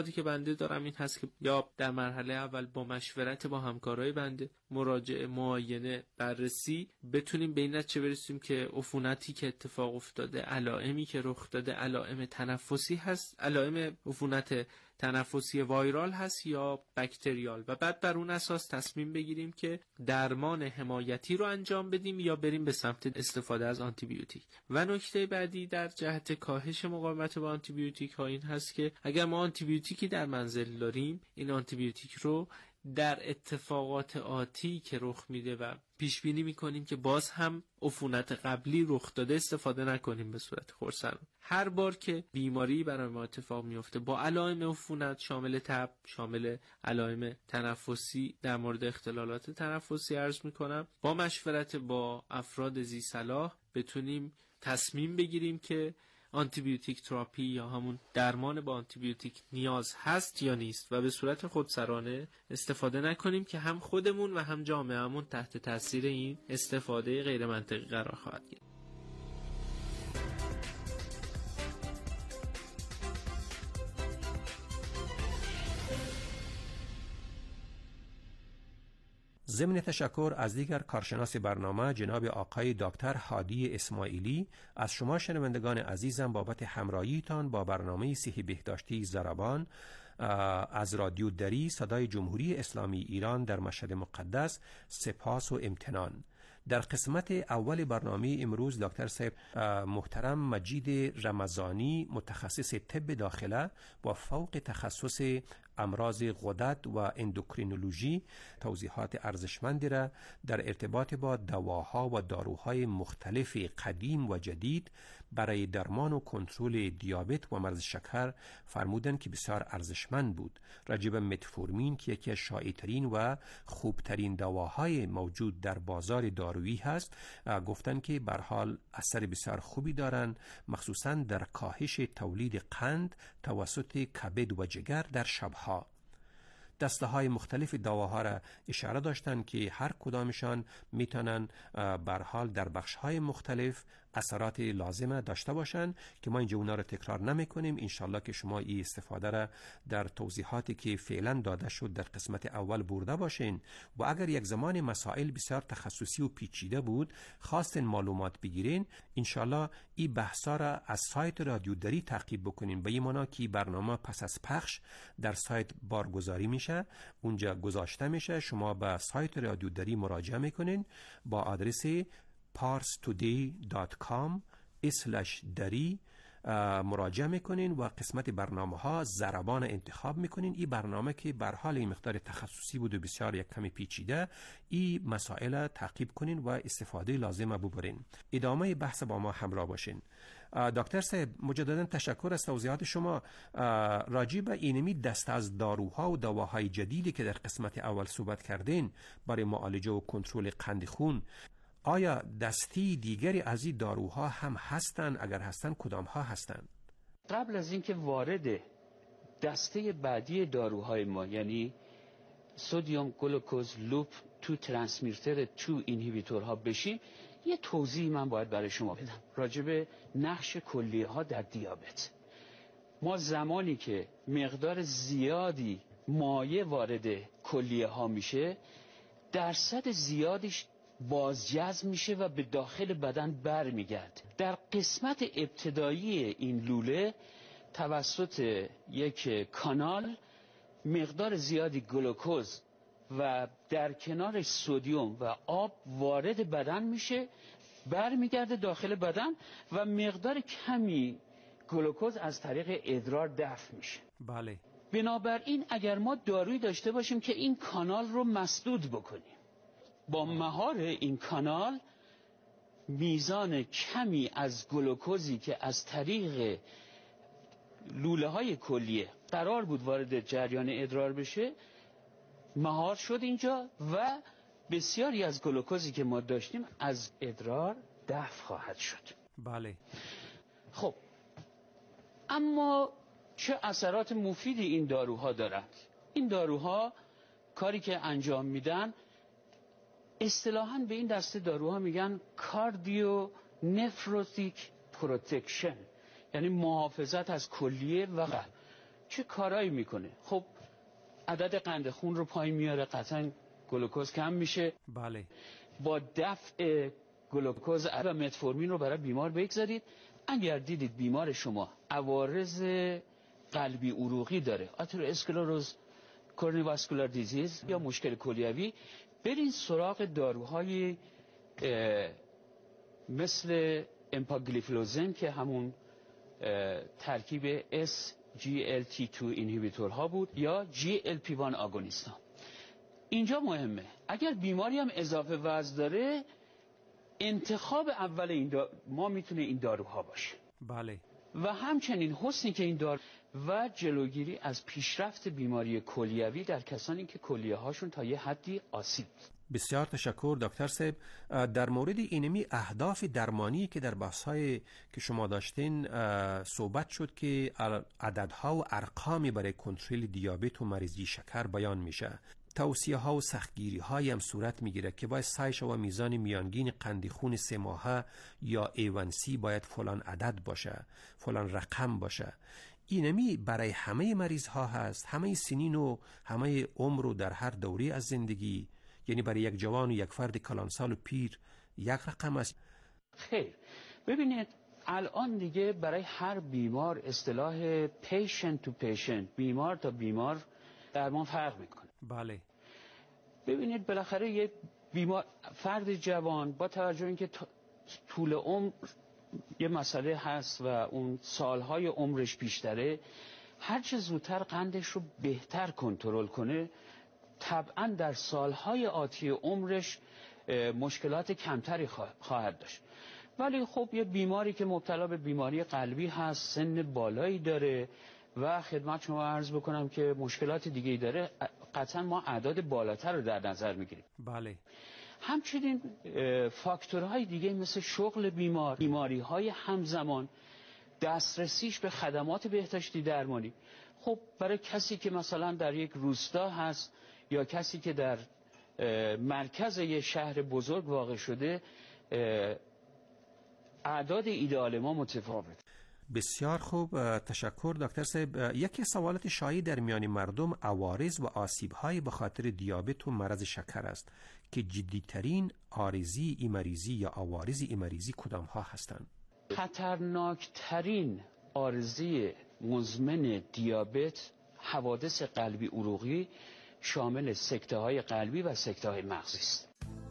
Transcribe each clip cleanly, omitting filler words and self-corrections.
که بنده دارم این هست که یا در مرحله اول با مشورت با همکارای بنده، مراجعه، معاینه، بررسی، بتونیم به این نتیجه برسیم که عفونتی که اتفاق افتاده، علائمی که رخ داده، علائم تنفسی هست، علائم عفونت تنفسی وایرال هست یا بکتریال، و بعد بر اون اساس تصمیم بگیریم که درمان حمایتی رو انجام بدیم یا بریم به سمت استفاده از آنتی بیوتیک. و نکته بعدی در جهت کاهش مقاومت با آنتی بیوتیک ها این هست که اگر ما آنتی بیوتیکی در منزل داریم، این آنتی بیوتیک رو در اتفاقات آتی که رخ میده و پیش بینی میکنیم که باز هم عفونت قبلی رخ داده استفاده نکنیم به صورت خرسندانه. هر بار که بیماری برای ما اتفاق میفته با علائم عفونت شامل تب، شامل علائم تنفسی، در مورد اختلالات تنفسی عرض میکنم، با مشورت با افراد ذی صلاح بتونیم تصمیم بگیریم که آنتی بیوتیک تراپی یا همون درمان با آنتی بیوتیک نیاز هست یا نیست و به صورت خودسرانه استفاده نکنیم که هم خودمون و هم جامعهمون تحت تاثیر این استفاده غیر منطقی قرار خواهد گرفت. ضمن تشکر از دیگر کارشناس برنامه جناب آقای دکتر هادی اسماعیلی، از شما شنوندگان عزیزم بابت همراهیتان با برنامه صحی بهداشتی ضربان از رادیو دری صدای جمهوری اسلامی ایران در مشهد مقدس سپاس و امتنان. در قسمت اول برنامه امروز دکتر صاحب محترم مجید رمضانی، متخصص طب داخله با فوق تخصص امراض غدد و اندوکرینولوژی، توضیحات ارزشمندی را در ارتباط با دواها و داروهای مختلف قدیم و جدید برای درمان و کنترل دیابت و مرض شکر فرمودند که بسیار ارزشمند بود. راجع به متفورمین که یکی از شایع‌ترین و خوبترین دواهای موجود در بازار دارویی هست، گفتن که به هر حال اثر بسیار خوبی دارن، مخصوصا در کاهش تولید قند توسط کبد و جگر در شبها. دسته های مختلف دواها را اشاره داشتن که هر کدامشان میتونن به هر حال در بخش های مختلف اثرات لازمه داشته باشن که ما اینجا اونا رو تکرار نمی کنیم. انشالله که شما این استفاده را در توضیحاتی که فعلا داده شد در قسمت اول برده باشین و اگر یک زمان مسائل بسیار تخصصی و پیچیده بود خواستین معلومات بگیرین، انشالله این بحثا را از سایت رادیو دری تعقیب بکنین. به این معنا که برنامه پس از پخش در سایت بارگذاری میشه، اونجا گذاشته میشه، شما به سایت رادیو دری مراجعه میکنین با آدرس parstoday.com/dari مراجعه میکنین و قسمت برنامه ها ضربان انتخاب میکنین. این برنامه که به حال این مقدار تخصصی بود و بسیار یک کمی پیچیده، این مسائل تعقیب کنین و استفاده لازمه ببرین. ادامه بحث با ما همراه باشین. دکتر صاحب مجددا تشکر از توضیحات شما. راجع به اینمی دست از داروها و دواهای جدیدی که در قسمت اول صحبت کردین برای معالجه و کنترل قند خون، آیا دستی دیگری از این داروها هم هستن؟ اگر هستن کدام ها هستن؟ قبل از اینکه وارد دسته بعدی داروهای ما یعنی سدیم گلوکوز لوپ تو ترانسمیتر تو اینهیبیتورها بشیم، یه توضیح من باید برای شما بدم راجع به نقش کلیه ها در دیابت. ما زمانی که مقدار زیادی مایع وارد کلیه ها میشه، درصد زیادیش بازجذب میشه و به داخل بدن برمیگرده. در قسمت ابتدایی این لوله توسط یک کانال مقدار زیادی گلوکوز و در کنارش سدیم و آب وارد بدن میشه، برمیگرده داخل بدن و مقدار کمی گلوکوز از طریق ادرار دفع میشه. بله. بنابراین اگر ما دارویی داشته باشیم که این کانال رو مسدود بکنیم، با مهار این کانال میزان کمی از گلوکوزی که از طریق لوله های کلیه قرار بود وارد جریان ادرار بشه مهار شد اینجا و بسیاری از گلوکوزی که ما داشتیم از ادرار دفع خواهد شد. بله. خب اما چه اثرات مفیدی این داروها دارند؟ این داروها کاری که انجام میدن اصطلاحاً به این دسته داروها میگن کاردیو نفروتیک پروتکشن، یعنی محافظت از کلیه و قلب. چه کارایی میکنه؟ خب عدد قند خون رو پایین میاره، قطعا گلوکوز کم میشه. بله. با دفع گلوکوز و متفورمین رو برای بیمار بگذارید. اگر دیدید بیمار شما عوارض قلبی عروقی داره، آترواسکلروز، کورونری واسکولار دیزیز یا مشکل کلیوی، برین سراغ داروهای مثل امپاگلیفلوزن که همون ترکیب SGLT2 اینهیبیتور ها بود یا GLP-1 آگونیست ها. اینجا مهمه اگر بیماری هم اضافه وزن داره، انتخاب اول ما میتونه این داروها باشه. بله. و همچنین حسنی که این دارو و جلوگیری از پیشرفت بیماری کلیوی در کسانی که کلیه هاشون تا یه حدی آسیب. بسیار تشکر دکتر صاحب. در مورد اینمی اهداف درمانی که در بحث‌های که شما داشتین صحبت شد که عددها و ارقامی برای کنترل دیابت و مریضی شکر بیان میشه. توصیه ها و سختگیری هایی هم صورت میگیره که باید سعی شود میزان میانگین قند خون 3 ماهه یا A1C باید فلان عدد باشه، فلان رقم باشه. اینمی برای همه مریض ها هست، همه سنین و همه عمر و در هر دوره از زندگی، یعنی برای یک جوان و یک فرد کلانسال و پیر یک رقم است؟ خیر، ببینید الان دیگه برای هر بیمار اصطلاح patient to patient، بیمار تا بیمار درمان فرق میکنه. بله. ببینید بالاخره یه بیمار فرد جوان با توجه اینکه طول عمر یه مسئله هست و اون سالهای عمرش بیشتره، هر چه زودتر قندش رو بهتر کنترل کنه طبعا در سالهای آتی عمرش مشکلات کمتری خواهد داشت. ولی خب یه بیماری که مبتلا به بیماری قلبی هست، سن بالایی داره و خدمت شما عرض بکنم که مشکلات دیگه‌ای داره، قطعا ما اعداد بالاتر رو در نظر میگیریم. بله. همچنین فاکتورهای دیگه مثل شغل بیمار، بیماری‌های همزمان، دسترسیش به خدمات بهداشتی درمانی. خب برای کسی که مثلا در یک روستا هست یا کسی که در مرکز یک شهر بزرگ واقع شده، اعداد ایدئال ما متفاوت. بسیار خوب، تشکر دکتر صاحب. یکی سوالات شایع در میان مردم عوارض و آسیب‌های به خاطر دیابت و مرض شکر است که جدی‌ترین عارضی این مریضی یا عوارض این مریضی کدام ها هستند؟ خطرناکترین عارضی مزمن دیابت حوادث قلبی عروقی شامل سکته‌های قلبی و سکته‌های مغزی است.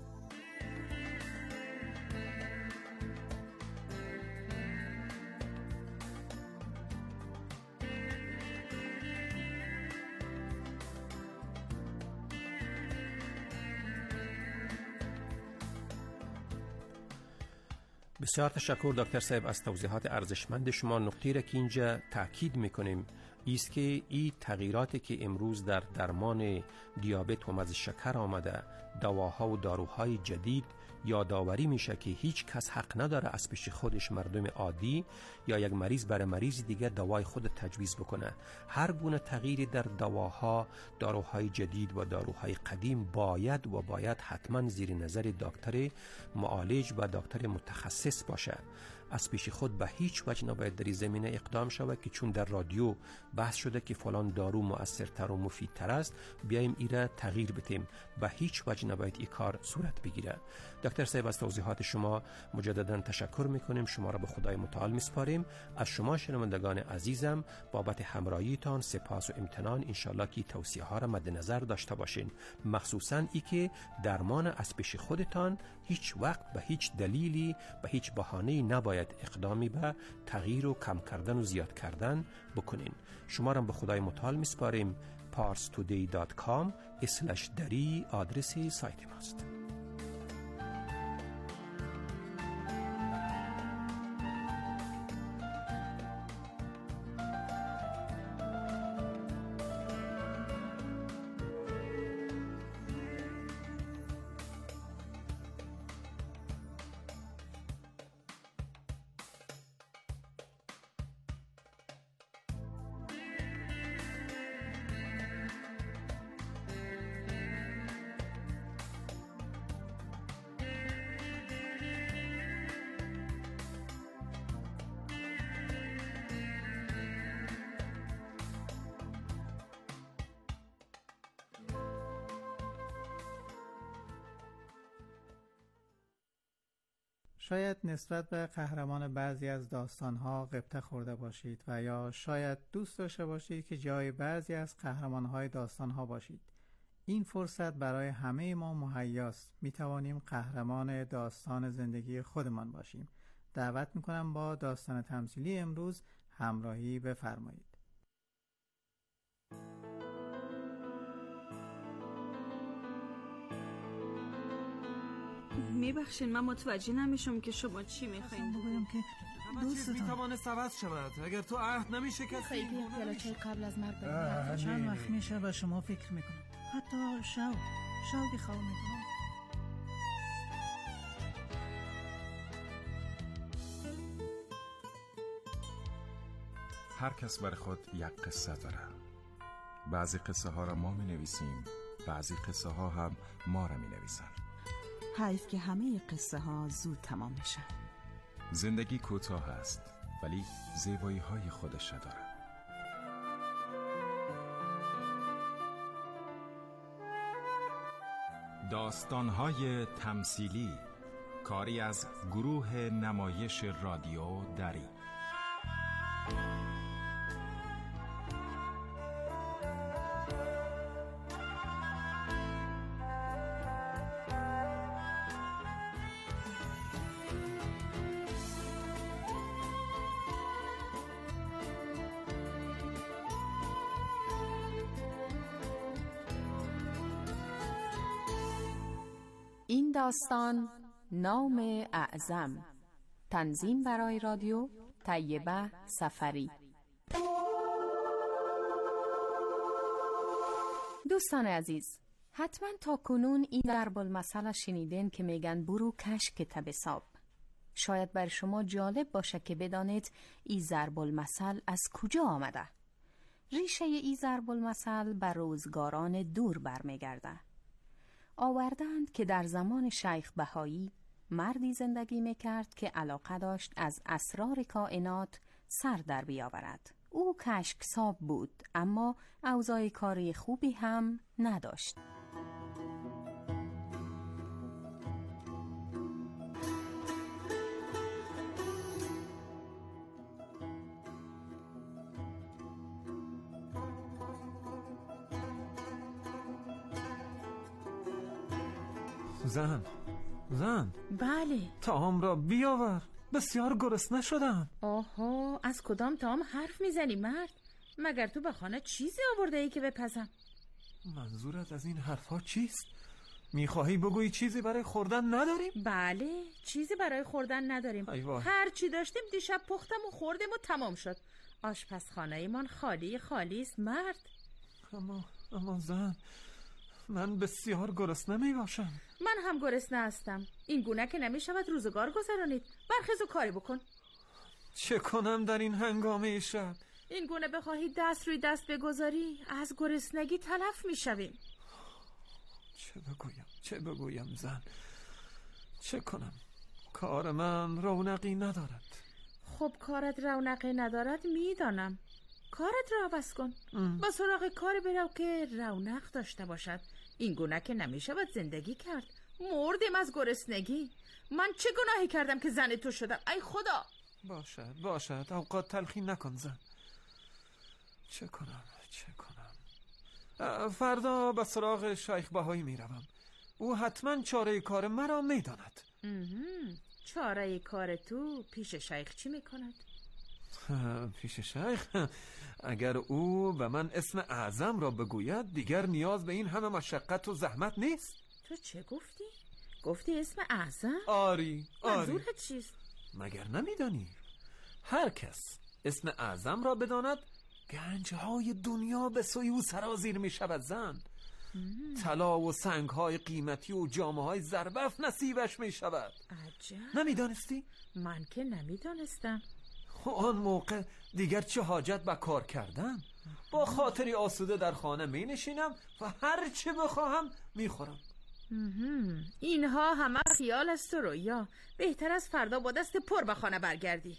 بسیار تشکر دکتر صاحب از توضیحات ارزشمند شما. نکته را که اینجا تاکید میکنیم ایست که این تغییراتی که امروز در درمان دیابت و مرض شکر آمده، دواها و داروهای جدید، یادآوری میشه که هیچ کس حق نداره از پیش خودش، مردم عادی یا یک مریض برای مریض دیگه دوای خود تجویز بکنه. هر گونه تغییری در دواها، داروهای جدید و داروهای قدیم باید حتما زیر نظر دکتر معالج و دکتر متخصص باشه. از پیش خود به هیچ وجه نباید در این زمینه اقدام شود که چون در رادیو بحث شده که فلان دارو مؤثرتر و مفیدتر است بیایم ایره تغییر بدیم. به هیچ وجه نباید این کار صورت بگیره. دکتر صاحب از توضیحات شما مجددا تشکر میکنیم. شما را به خدای متعال میسپاریم. از شما شنوندگان عزیزم بابت همراهیتان سپاس و امتنان. انشالله که توصیه ها را مد نظر داشته باشین، مخصوصا ای که درمان از پیش خودتان هیچ وقت به هیچ دلیلی، به هیچ بهانه‌ای نباید اقدامی به تغییر و کم کردن و زیاد کردن بکنین. شما را به خدای متعال میسپاریم. parstoday.com/dari آدرس سایت ماست. شاید نسبت به قهرمان بعضی از داستانها غبطه خورده باشید و یا شاید دوست داشته باشید که جای بعضی از قهرمانهای داستانها باشید. این فرصت برای همه ما مهیاست. می توانیم قهرمان داستان زندگی خودمان باشیم. دعوت می کنم با داستان تمثیلی امروز همراهی بفرمایید. میبخشین من متوجه نمیشم که شما چی میخواین بگویم که دوستتان میتوانه سبز شود اگر تو عهد نمیشه کسی خیلی پیاله چای قبل از مرگ چند وقت میشه و شما فکر میکنم حتی شوقی خواه میکنم. هر کس بر خود یک قصه داره. بعضی قصه ها را ما می نویسیم، بعضی قصه ها هم ما را می نویسن. حیف که همه قصه ها زود تمام میشن. زندگی کوتاه است ولی زیبایی های خودش داره. داستان های تمثیلی، کاری از گروه نمایش رادیو دری. این داستان نام اعظم، تنظیم برای رادیو طیبه سفری. دوستان عزیز، حتما تا کنون این ضرب المثل شنیدین که میگن برو کش کتاب حساب. شاید بر شما جالب باشه که بدانید این ضرب المثل از کجا آمده. ریشه این ضرب المثل بر روزگاران دور برمیگرده. آوردند که در زمان شیخ بهایی مردی زندگی میکرد که علاقه داشت از اسرار کائنات سر در بیاورد. او کشکساب بود اما اوضاع کاری خوبی هم نداشت. زن بله. طعام را بیاور، بسیار گرسنه شدم. آها، از کدام طعام حرف میزنی مرد؟ مگر تو به خانه چیزی آورده ای که بپزم؟ منظورت از این حرفها چیست؟ میخواهی بگویی چیزی برای خوردن نداریم؟ بله، چیزی برای خوردن نداریم. هر چی داشتیم دیشب پختم و خوردیم و تمام شد. آشپزخانه من خالی است مرد. اما زن، من بسیار گرسنه می باشم. من هم گرسنه هستم. این گونه که نمی شود روزگار گذرانید. برخیز و کاری بکن. چه کنم در این هنگامه شب؟ این گونه بخواهی دست روی دست بگذاری از گرسنگی تلف می شویم. چه بگویم زن؟ چه کنم؟ کار من رونقی ندارد. خب کارت رونقی ندارد میدانم. کارت را عوض کن. با سراغ کاری برو که رونق داشته باشد. این گونه که نمی شود زندگی کرد. مردیم از گرسنگی. من چه گناهی کردم که زن تو شدم؟ ای خدا. باشد اوقات تلخی نکن زن. چه کنم؟ فردا به سراغ شیخ بهایی می روم. او حتما چاره کار مرا می داند. چاره کار تو پیش شیخ چی می کند؟ پیش شیخ؟ اگر او به من اسم اعظم را بگوید دیگر نیاز به این همه مشقت و زحمت نیست. تو چه گفتی؟ گفتی اسم اعظم؟ آری. منظورت چیست؟ مگر نمیدانی؟ هر کس اسم اعظم را بداند گنجهای دنیا به سوی او سرازیر می شود زن. طلا و سنگهای قیمتی و جامه‌های زربفت نصیبش می شود. عجب. نمیدانستی؟ من که نمیدانستم. آن موقع دیگر چه حاجت به کار کردن؟ با خاطری آسوده در خانه می نشینم و هر چه بخواهم می خورم. اینها همه خیال است و رویا. بهتر از فردا با دست پر به خانه برگردی.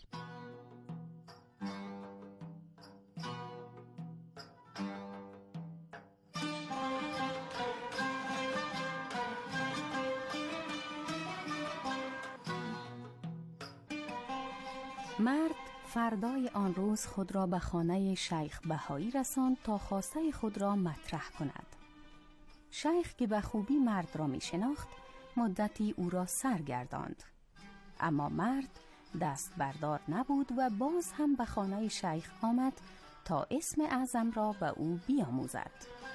مرد فردای آن روز خود را به خانه شیخ بهایی رساند تا خواسته خود را مطرح کند. شیخ که به خوبی مرد را می شناخت مدتی او را سرگرداند، اما مرد دست بردار نبود و باز هم به خانه شیخ آمد تا اسم اعظم را به او بیاموزد.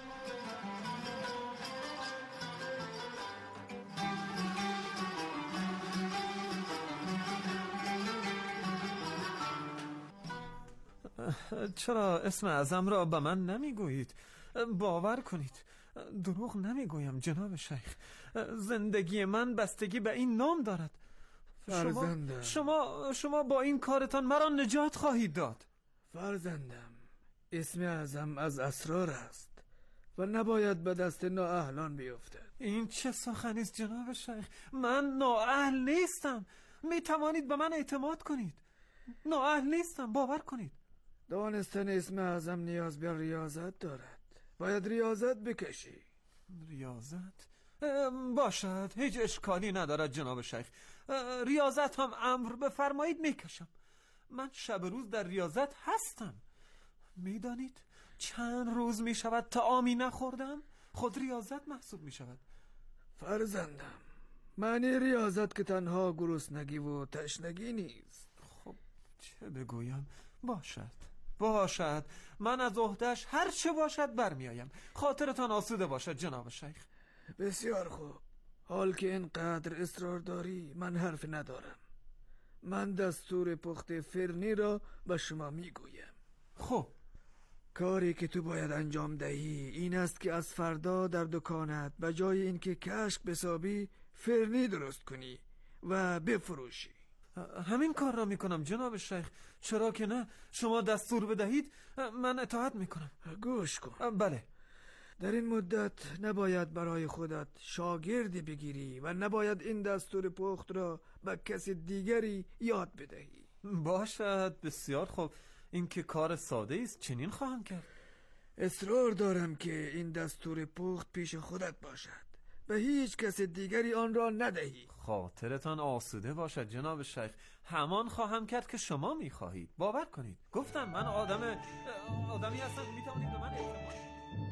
چرا اسم اعظم را به من نمیگویید؟ باور کنید دروغ نمیگویم جناب شیخ، زندگی من بستگی به این نام دارد. فرزندم، شما با این کارتان مرا نجات خواهید داد. فرزندم، اسم اعظم از اسرار است و نباید به دست نااهلان بیفتد. این چه سخنی است جناب شیخ؟ من نااهل نیستم، می توانید به من اعتماد کنید. نااهل نیستم، باور کنید. دانستن اسم اعظم نیاز به ریاضت دارد، باید ریاضت بکشی. ریاضت؟ باشد، هیچ اشکالی ندارد جناب شیخ. ریاضت هم امر بفرمایید میکشم. من شب روز در ریاضت هستم. میدانید چند روز میشود طعامی نخوردم؟ خود ریاضت محسوب میشود. فرزندم، معنی ریاضت که تنها گرسنگی و تشنگی نیست. خب چه بگویم؟ باشد، من از عهده‌اش هر چه باشد برمیآیم. خاطرتان آسوده باشد جناب شیخ. بسیار خوب، حال که اینقدر اصرار داری من حرف ندارم. من دستور پخت فرنی را به شما میگویم. خب کاری که تو باید انجام دهی این است که از فردا در دکانت به جای اینکه کشک بسابی فرنی درست کنی و بفروشی. همین کار را میکنم جناب شیخ، چرا که نه؟ شما دستور بدهید من اطاعت میکنم. گوش کن. بله. در این مدت نباید برای خودت شاگردی بگیری و نباید این دستور پخت را به کسی دیگری یاد بدهی. باشد، بسیار خوب. این که کار ساده است، چنین خواهم کرد. اصرار دارم که این دستور پخت پیش خودت باشد، به هیچ کس دیگری آن را ندهی. خاطرتان آسوده باشد جناب شیخ، همان خواهم کرد که شما میخواهید. باور کنید، گفتم من آدمی هستم، میتوانید به من اعتماد کنید.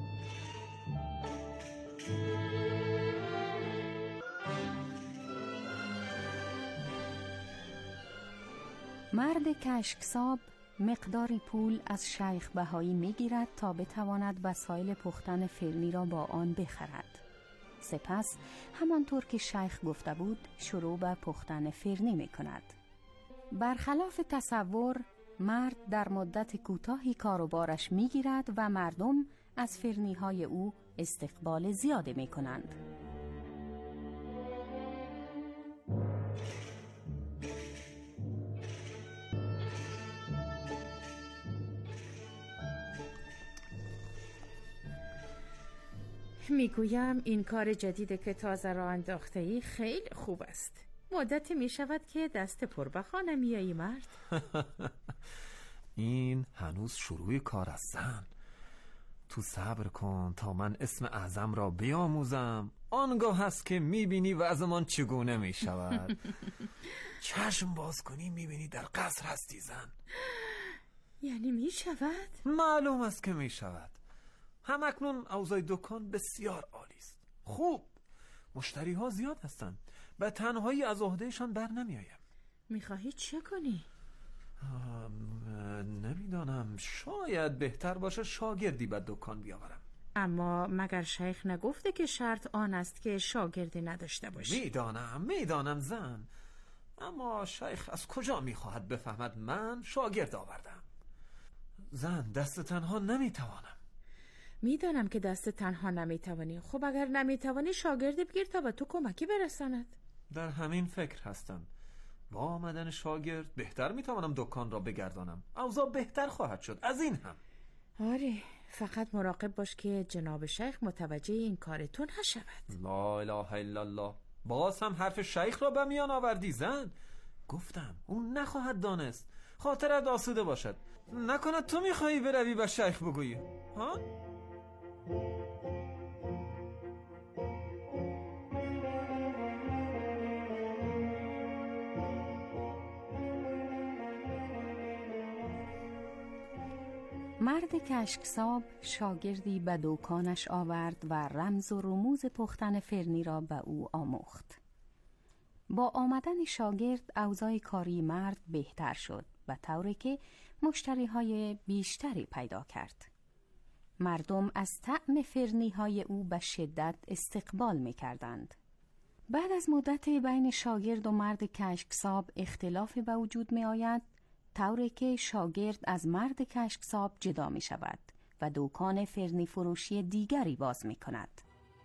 مرد کشکساب مقداری پول از شیخ بهایی میگیرد تا بتواند وسایل پختن فرنی را با آن بخرد. سپس همانطور که شیخ گفته بود شروع به پختن فرنی می کند. برخلاف تصور مرد در مدت کوتاهی کاروبارش می گیرد و مردم از فرنی های او استقبال زیاده می کنند. میگویم این کار جدید که تازه را انداخته‌ای خیلی خوب است. مدتی می شود که دست پر به خانه میایی مرد. این هنوز شروع کار است زن. تو صبر کن تا من اسم اعظم را بیاموزم، آنگاه هست که میبینی وضعمان چگونه میشود. چشم باز کنی میبینی در قصر هستی زن. یعنی میشود؟ معلوم است که میشود. همکنون اوضاع دکان بسیار عالی است. خوب، مشتری ها زیاد هستند، به تنهایی از عهدهشان بر نمیایم. میخواهی چه کنی؟ نمیدانم، شاید بهتر باشه شاگردی به دکان بیاورم. اما مگر شیخ نگفته که شرط آن است که شاگردی نداشته باشی؟ میدانم زن، اما شیخ از کجا میخواهد بفهمد من شاگرد آوردم؟ زن، دست تنها نمیتوانم. میدانم که دست تنها نمیتوانی. خب اگر نمیتوانی شاگردی بگیر تا به تو کمکی برساند. در همین فکر هستم. با آمدن شاگرد بهتر میتوانم دکان را بگردانم. اوضاع بهتر خواهد شد. از این هم آره، فقط مراقب باش که جناب شیخ متوجه این کارتون نشود. لا اله الا الله. باز هم حرف شیخ را به میان آوردی زن. گفتم اون نخواهد دانست. خاطرت آسوده باشد. نکند تو میخوایی بروی به شیخ بگویی ها؟ مرد کشکساب شاگردی به دکانش آورد و رمز و رموز پختن فرنی را به او آموخت. با آمدن شاگرد اوضاع کاری مرد بهتر شد و طوری که مشتری‌های بیشتری پیدا کرد. مردم از طعم فرنی‌های او به شدت استقبال می‌کردند. بعد از مدتی بین شاگرد و مرد کشکساب اختلافی به وجود می‌آید، طوری که شاگرد از مرد کشکساب جدا می‌شود و دکان فرنی فروشی دیگری باز می‌کند.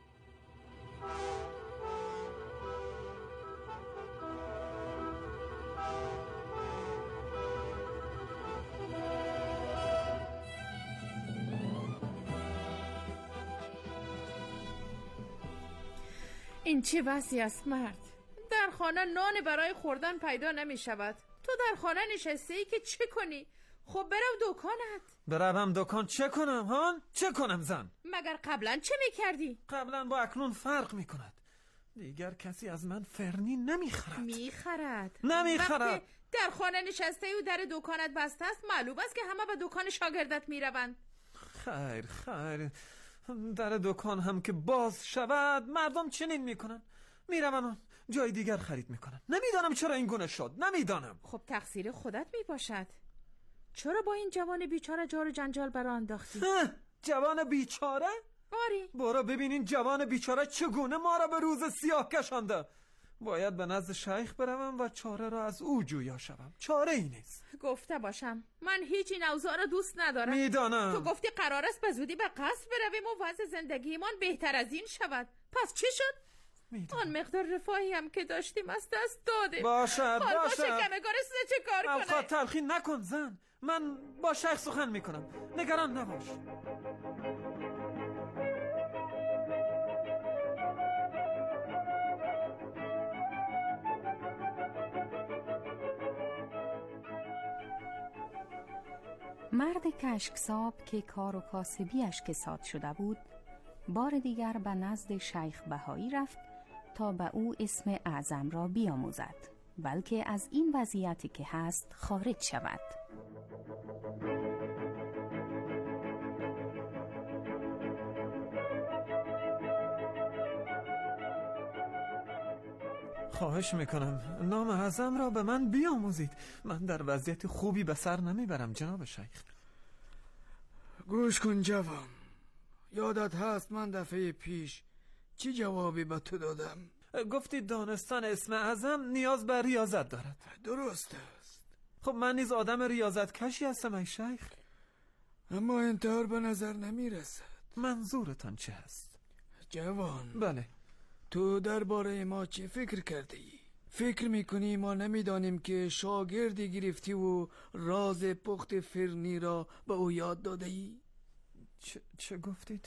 این چه وضعی است مرد؟ در خانه نان برای خوردن پیدا نمی شود. تو در خانه نشسته ای که چه کنی؟ خب برو دکانت. بروم دکان چه کنم هان؟ چه کنم زن؟ مگر قبلا چه میکردی؟ قبلا با اکنون فرق میکند. دیگر کسی از من فرنی نمیخرد. میخرد. نمیخرد. وقتی در خانه نشسته ای و در دکانت بسته است، معلوم است که همه به دکان شاگردت میروند. خیر در دکان هم که باز شود مردم چنین میکنن. میروم جای دیگر خرید میکنن. نمیدانم چرا این گونه شد. نمیدانم. خب تقصیر خودت میباشد. چرا با این جوان بیچاره جار و جنجال برا انداختی؟ جوان بیچاره؟ باری برو ببینین جوان بیچاره چگونه ما را به روز سیاه کشانده. باید به نزد شیخ بروم و چاره را از او جویا شوم. چاره ای نیست. گفته باشم من هیچ این اوضاع را دوست ندارم. میدانم. تو گفتی قرار است به زودی به قصر برویم و وضع زندگیمان بهتر از این شود. پس چی شد؟ آن مقدار رفاهی هم که داشتیم از دست داده. باشد شکمگار چه کار کنه؟ خواهد تلخی نکن زن. من با شیخ سخن میکنم. نگران نباش. مرد کشکساب که کار و کاسبیش کساد شده بود، بار دیگر به نزد شیخ بهایی رفت تا به او اسم اعظم را بیاموزد، بلکه از این وضعیتی که هست خارج شود. خواهش میکنم نام اعظم را به من بیاموزید. من در وضعیت خوبی به سر نمیبرم جناب شیخ. گوش کن جوان، یادت هست من دفعه پیش چی جوابی به تو دادم؟ گفتی دانستن اسم اعظم نیاز به ریاضت دارد. درست است. خب من نیز آدم ریاضت کشی هستم ای شیخ. اما انتظار به نظر نمیرسد. منظورتان چه هست؟ جوان، بله، تو درباره ما چه فکر کردی؟ فکر میکنی ما نمیدانیم که شاگردی گرفتی و راز پخت فرنی را به او یاد داده ای؟ چه گفتید؟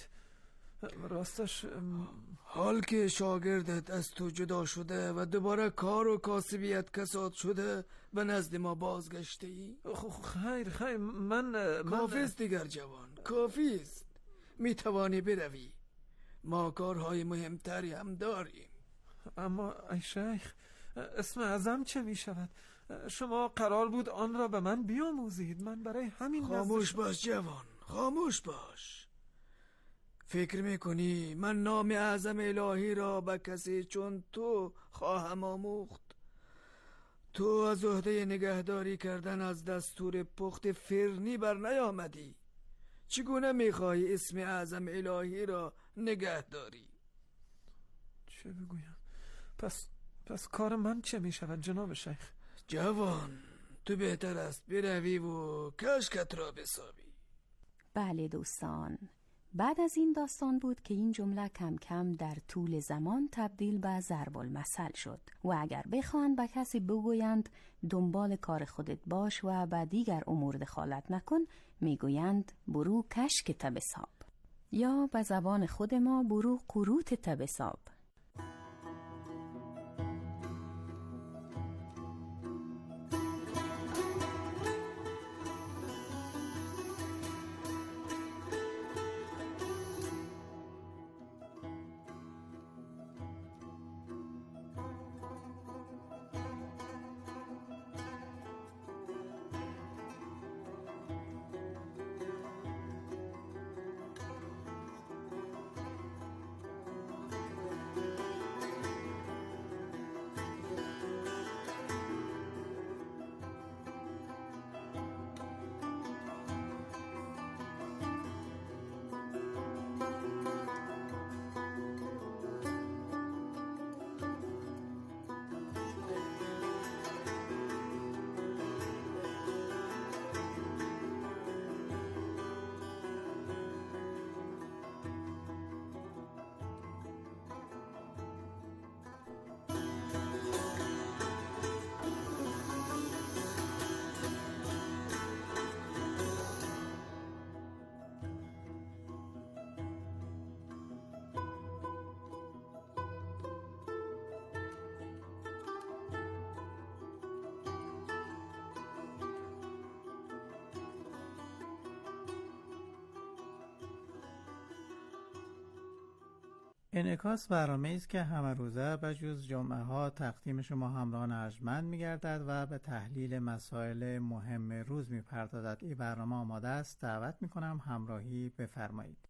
راستش حال که شاگردت از تو جدا شده و دوباره کار و کاسبیت کساد شده به نزد ما بازگشته ای؟ خیر من کافی است دیگر جوان، کافی است. میتوانی بروی، ما کارهای مهمتری هم داریم. اما ای شیخ، اسم اعظم چه می شود؟ شما قرار بود آن را به من بیاموزید. من برای همین خاموش باش جوان، خاموش باش. فکر میکنی من نام اعظم الهی را به کسی چون تو خواهم آموخت؟ تو از عهده نگهداری کردن از دستور پخت فرنی بر نیامدی. چگونه میخوای اسم اعظم الهی را نگهداری؟ چه بگویم؟ پس کار من چه میشود جناب شیخ؟ جوان، تو بهتر است بروی و کشکت را بسابی. بله دوستان، بعد از این داستان بود که این جمله کم کم در طول زمان تبدیل به ضرب المثل شد و اگر بخواهند به کسی بگویند دنبال کار خودت باش و به دیگر امور دخالت نکن، میگویند برو کشک بساب، یا به زبان خود ما برو قروت بساب. انعکاس برنامه‌ای است که همه روزه بجز جمعه ها تقدیم شما همراهان ارجمند می‌گردد و به تحلیل مسائل مهم روز می‌پردازد. این برنامه آماده است. دعوت می‌کنم همراهی بفرمایید.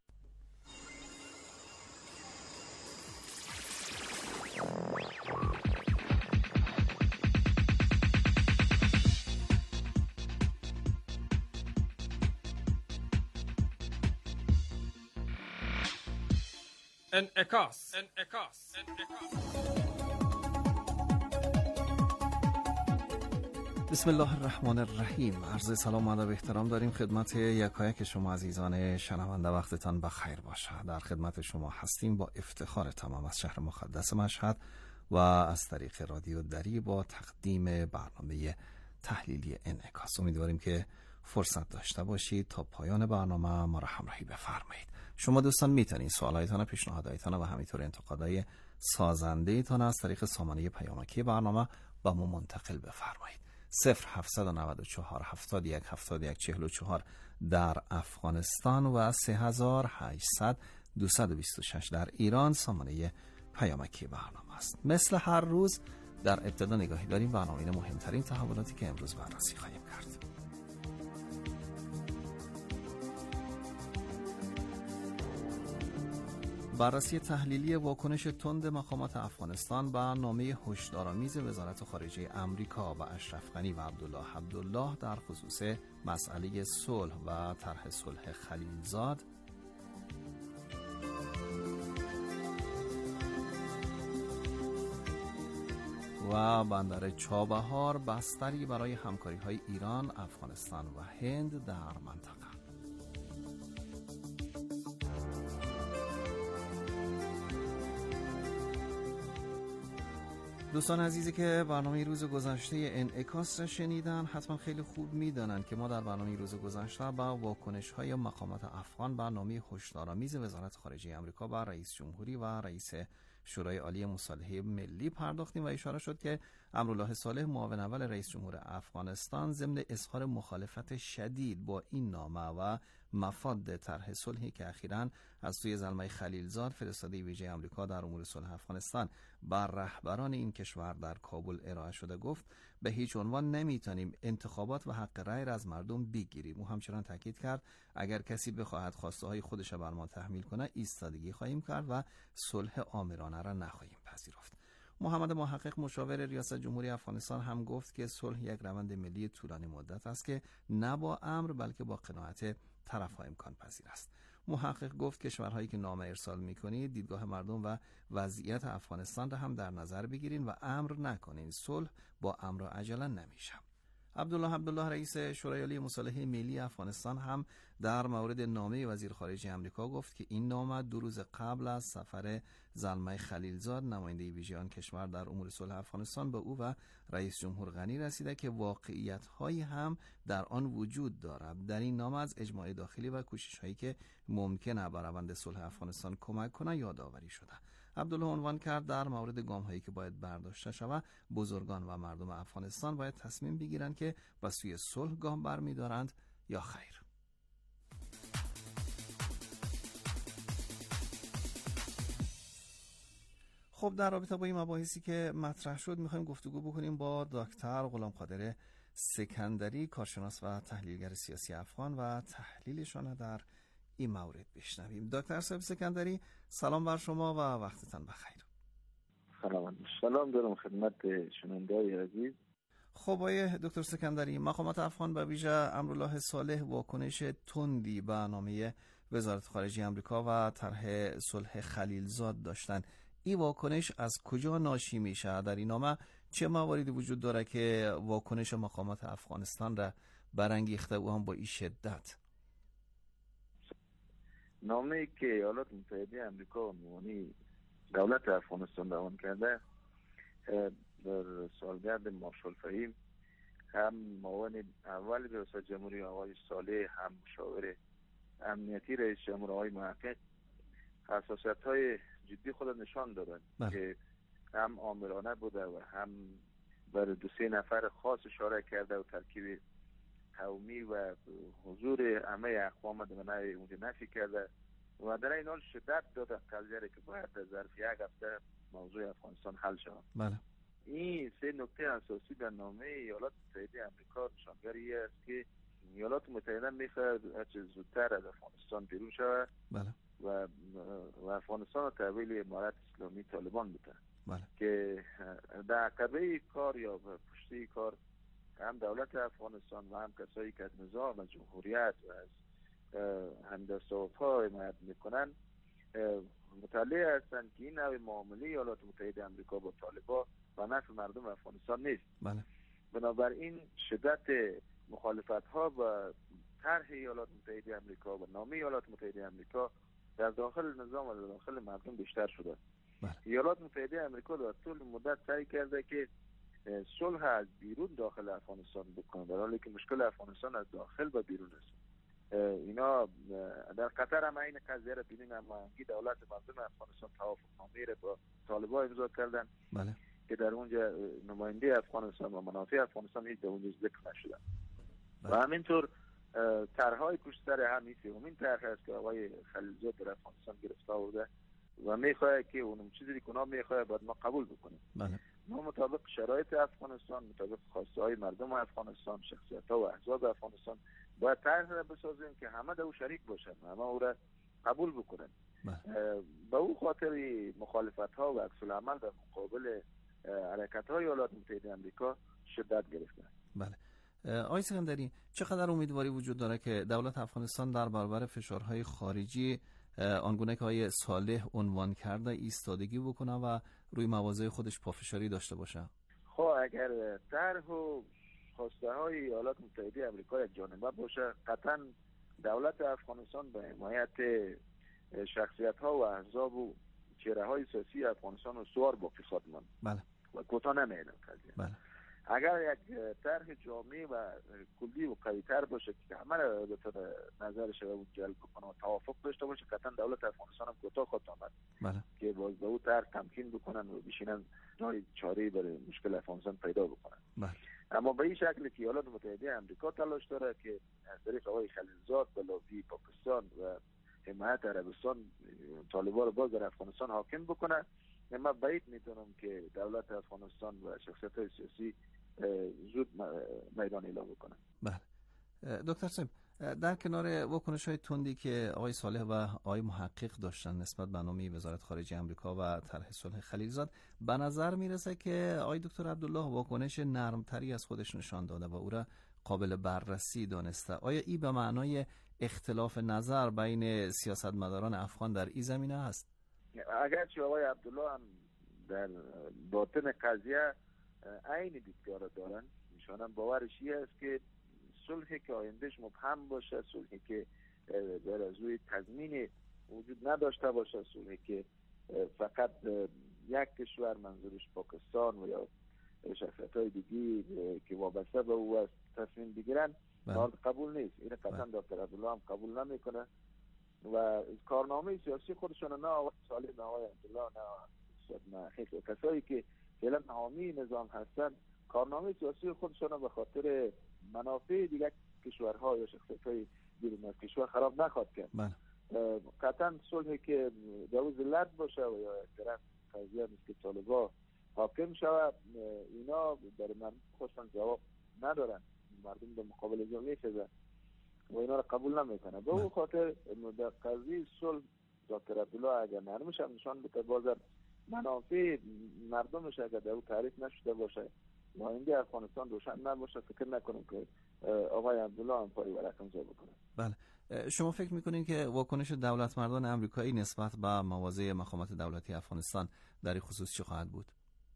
انعکاس. بسم الله الرحمن الرحیم. عرض سلام و ادب احترام داریم خدمت یکایک شما عزیزان شنونده. وقتتان بخیر باشه. در خدمت شما هستیم با افتخار تمام از شهر مقدس مشهد و از طریق رادیو دری با تقدیم برنامه تحلیلی انعکاس. امیدواریم که فرصت داشته باشید تا پایان برنامه ما را همراهی بفرمایید. شما دوستان میتونید سوالایتان، پیشنهاداتان و همینطور انتقادهای سازنده ایتان از طریق سامانه پیامکی برنامه با ما منتقل بفرمایید. 0794 71 71 44 در افغانستان و 3800 226 در ایران سامانه پیامکی برنامه است. مثل هر روز در ابتدا نگاهی داریم برنامه مهمترین تحولاتی که امروز بررسی خواهیم کرد. بررسی تحلیلی واکنش تند مقامات افغانستان به نامه هشدارآمیز وزارت خارجه امریکا و اشرف غنی و عبدالله در خصوص مسئله صلح و طرح صلح خلیلزاد، و بندر چابهار بستری برای همکاری‌های ایران، افغانستان و هند در منطقه. دوستان عزیزی که برنامه روز گذشته انعکاس را شنیدن حتما خیلی خوب میدانند که ما در برنامه روز گذشته با واکنش‌های مقامات افغان به نامه هشدارآمیز وزارت خارجه آمریکا و رئیس جمهوری و رئیس شورای عالی مصالحه ملی پرداختیم و اشاره شد که امرالله صالح معاون اول رئیس جمهور افغانستان ضمن اظهار مخالفت شدید با این نامه و مفاد طرح صلحی که اخیراً از سوی زلمه خلیلزاد فرستاده ویژه آمریکا در امور صلح افغانستان بر رهبران این کشور در کابل ارائه شده گفت به هیچ عنوان نمیتونیم انتخابات و حق رأی را از مردم بگیریم. او همچنان تاکید کرد اگر کسی بخواهد خواسته های خودش بر ما تحمیل کنه ایستادگی خواهیم کرد و صلح آمرانه را نخواهیم پذیرفت. محمد محقق مشاور ریاست جمهوری افغانستان هم گفت که صلح یک روند ملی طولانی مدت است که نه با امر بلکه با قناعت طرف‌ها امکان پذیر است. محقق گفت کشورهایی که نامه ارسال می‌کنید دیدگاه مردم و وضعیت افغانستان را هم در نظر بگیرین و امر نکنین. صلح با امر و عجله نمیشه. عبدالله رئیس شورای عالی مصالحه ملی افغانستان هم در مورد نامه وزیر خارجه آمریکا گفت که این نامه 2 روز قبل از سفر زلمه خلیلزاد نماینده ویژه آن کشور در امور صلح افغانستان به او و رئیس جمهور غنی رسیده که واقعیت‌هایی هم در آن وجود دارد. در این نامه از اجماع داخلی و کوشش‌هایی که ممکنه بر روند صلح افغانستان کمک کنه یادآوری شده. عبدالله عنوان کرد در مورد گام‌هایی که باید برداشته شود بزرگان و مردم افغانستان باید تصمیم بگیرند که به سوی صلح گام برمی‌دارند یا خیر. خب در رابطه با این مباحثی که مطرح شد می‌خوایم گفتگو بکنیم با دکتر غلامقادر سکندری، کارشناس و تحلیلگر سیاسی افغان و تحلیلشان در این مورد بشنویم. دکتر صاحب سکندری سلام بر شما و وقتتان بخیر. سلام دارم خدمت شنونده‌های عزیز. خب آقای دکتر سکندری، مقامات افغان به ویژه امرالله صالح واکنش تندی به نامه وزارت خارجه آمریکا و طرح صلح خلیلزاد داشتند. این واکنش از کجا ناشی میشه؟ در این نامه چه مواردی وجود داره که واکنش مقامات افغانستان را برانگیخته و هم با این شدت؟ نامه‌ای که ایالات متحده آمریکا موانی دولت افغانستان روان کرده در سالگرد مارشال فهیم، هم معاون اول ریاست جمهوری آقای صالح، هم مشاور امنیتی رئیس جمهور آقای محقق حساسیت‌های جدی خود نشان دادند که هم آمرانه بوده و هم بر 2-3 نفر خاص اشاره کرده و ترکیب قومی و حضور همه اقوام دمنه اونجا نفی کرده و در این حال شدت داده قضیه که باید در ظرف یک هفته موضوع افغانستان حل شود. بله. این سه نکته اساسی در نامه ایالات متحده آمریکا نشانگری است که ایالات متحده میخواد هرچه زودتر از افغانستان بیرون شود. بله. و افغانستان تحویل امارت اسلامی طالبان بده. بله. که در عقبه کار یا پشتی کار هم دولت افغانستان و هم کسایی که از نظام از جمهوریت و از همدستاوها حمایت میکنن مطلع هستند که این نوع معامله ایالات متحده آمریکا با طالبان و نفع مردم افغانستان نیست. بله. بنابراین شدت مخالفت ها با طرح ایالات متحده آمریکا و نامه ایالات متحده آمریکا در داخل نظام و در داخل مردم بیشتر شده. بله. ایالات متحده آمریکا در طول مدت سعی کرده که صلح از بیرون داخل افغانستان بکنه، در حالی که مشکل افغانستان از داخل و بیرون است. اینا در قطر هم این قضیه را ببینیم، هماهنگی دولت مردم افغانستان توافقنامه را با طالبان امضا کردن. بله. که در اونجا نماینده افغانستان و منافع افغانستان هیچ در اونجا ذکر نشدن. بله. و همینطور طرحهای پشت سر هم این طرح است که آقای خلیلزاد در افغانستان گرفته آورده و میخواد که اونم چیزی که اونا میخواد باید ما قبول بکنیم. بله. ما مطابق شرایط افغانستان، مطابق خواسته های مردم افغانستان، شخصیت ها و احزاب افغانستان باید طرح را بسازیم که همه در او شریک باشن، همه او را قبول بکنن. به او خاطر مخالفت ها و عکس العمل در مقابل حرکت های ایالات متحده آمریکا شدت گرفته. بله. آقای سکندری، چقدر امیدواری وجود داره که دولت افغانستان در برابر فشارهای خارجی آنگونه که آقای صالح عنوان کرده ایستادگی بکنه و روی مواضع خودش پافشاری داشته باشه؟ خب اگر طرح و خواسته های ایالات متحده آمریکا یک جانبه باشه، قطعا دولت افغانستان به حمایت شخصیت ها و احزاب و چهره های سیاسی افغانستان و سوار باقی خواهد ماند. بله. و کوتاه نمیاد قضیه. بله. اگر یک طرح جامع و کلی و قوی‌تر باشه که همه را به نظرش رو جلب کنه و توافق داشته باشه، قطعا دولت افغانستان هم کوتاه خواهد آمد. بله. که باز به او طرح تمکین بکنن و بشینن جای چاره‌ای برای مشکل افغانستان پیدا بکنن. بله. اما به این شکلی که ایالات متحده آمریکا تلاش داره که از طریق آقای خلیلزاد به لابی پاکستان و حمایت عربستان طالبان رو باز در افغانستان حاکم بکنه، من بعید میتونم که دولت افغانستان و شخصیت‌های سیاسی زود میدان اعلام بکنن. بله. دکتر صاحب، در کنار واکنش‌های تندی که آقای صالح و آقای محقق داشتن نسبت به نامه وزارت خارجه آمریکا و طرح صلح خلیلزاد، به نظر میرسه که آقای دکتر عبدالله واکنش نرمتری از خودش نشان داده و او را قابل بررسی دانسته. آیا این به معنای اختلاف نظر بین سیاستمداران افغان در این زمینه است؟ اگرچه آقای عبدالله هم در باطن قضیه عین دیدگاه دارن، ایشان باورش است که صلحی که آیندهش مبهم باشه، صلحی که در از روی تضمین وجود نداشته باشه، صلحی که فقط یک کشور منظورش پاکستان و یا شخصیت‌های دیگی که وابسته به او است تصمیم بگیرن، قبول نیست. این قطعا دکتر عبدالله هم قبول نمیکنه و کارنامه سیاسی خودشون نه آقای صالح نه آقای عبدالله نه کسایی که فعلا حامی نظام هستن کارنامه سیاسی خودشون به خاطر منافع دیگر کشورها یا شخصیت‌های بیرون از کشور خراب نخواد کرد. قطعا صلحی که در ذلت باشه و یا طرف قضیه نیست که طالبان حاکم شود، اینا در من خودشون جواب ندارن، مردم در مقابل جمعی شده و اینا را قبول نمیکنه. به اون خاطر در قضیه صلح دکتر عبدالله اگر نرمش هم نشان بده، بازم منافع مردمش اگر در اون تعریف نشده باشه و آینده افغانستان روشن نباشه، فکر نکنم که آقای عبدالله هم پای ورق امضا بکنه. بله. شما فکر میکنین که واکنش دولتمردان امریکایی نسبت به مواضع مقامات دولتی افغانستان در این خصوص چه خواهد بود؟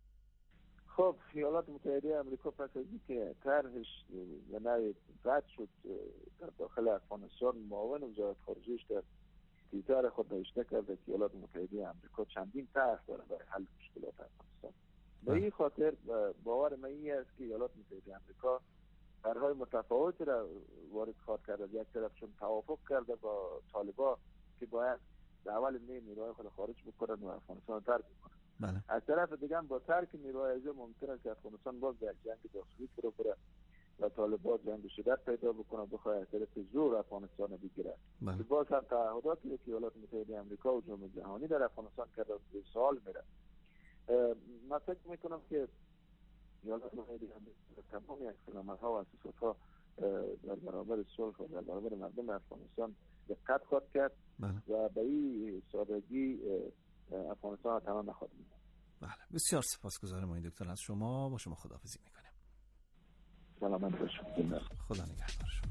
خب ایالات متحده آمریکا پس از اینکه طرحش به نوعی رد شد در داخل افغانستان، معاون وزارت خارجه‌اش در توییتر خود نوشته کرده که ایالات متحده آمریکا چندین طرح داره برای حل مشکلات افغانستان. به این خاطر باور من این است که ایالات متحده آمریکا طرح‌های متفاوتی را وارد خواهد کرد. یک طرفشون توافق کرده با طالبان که باید در اول نیروهای خود خارج بکنن و افغانستان را ترک بکنن. بله. از طرف دیگه با ترک نیروهای ممکنه که افغانستان باز در جنگ داخلی فرو بره و طالبان جنگ شدت پیدا بکنه بخواه از طرف زور افغانستان رو بگیره. باز هم تعهداتی که ایالات متحده آمریکا و جامعه جهانی در افغانستان کرده به سوال میره. من فکر میکنم که ایالات متحده آمریکا تمام اقدامات‌ها و اساسات‌ها در برابر صلح و در برابر مردم افغانستان دقت خواهد کرد و به این سادگی افغانستان را تمام نخواهد ماند. بله، بسیار سپاسگزارم آقای دکتر. از شما با شما خداحافظی میکنم. سلامت باشید. خدا نگهدار شما.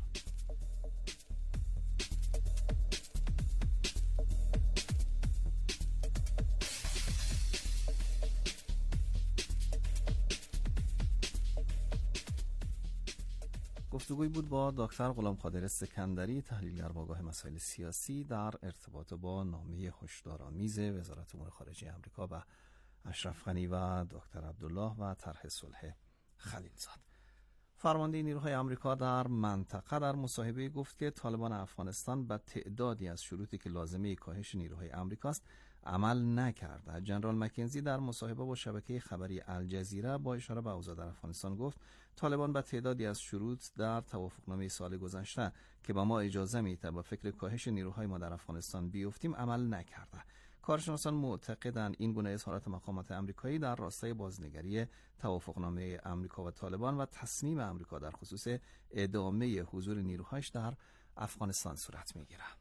گفتگویی بود با دکتر غلامقادر سکندری، تحلیلگر با آگاه مسائل سیاسی در ارتباط با نامه هشدارآمیز وزارت امور خارجه آمریکا و اشرف غنی و دکتر عبدالله و طرح صلح خلیلزاد. فرمانده نیروهای آمریکا در منطقه در مصاحبه گفت که طالبان افغانستان به تعدادی از شروطی که لازمه کاهش نیروهای آمریکاست عمل نکرده. جنرال مکنزی در مصاحبه با شبکه خبری الجزیره با اشاره به اوضاع در افغانستان گفت طالبان به تعدادی از شروط در توافقنامه سال گذشته که به ما اجازه میده با فکر کاهش نیروهای ما در افغانستان بیفتیم عمل نکرده. کارشناسان معتقدند این گونه اظهارات مقامات آمریکایی در راستای بازنگری توافقنامه آمریکا و طالبان و تصمیم آمریکا در خصوص ادامه حضور نیروهاش در افغانستان صورت میگیرد.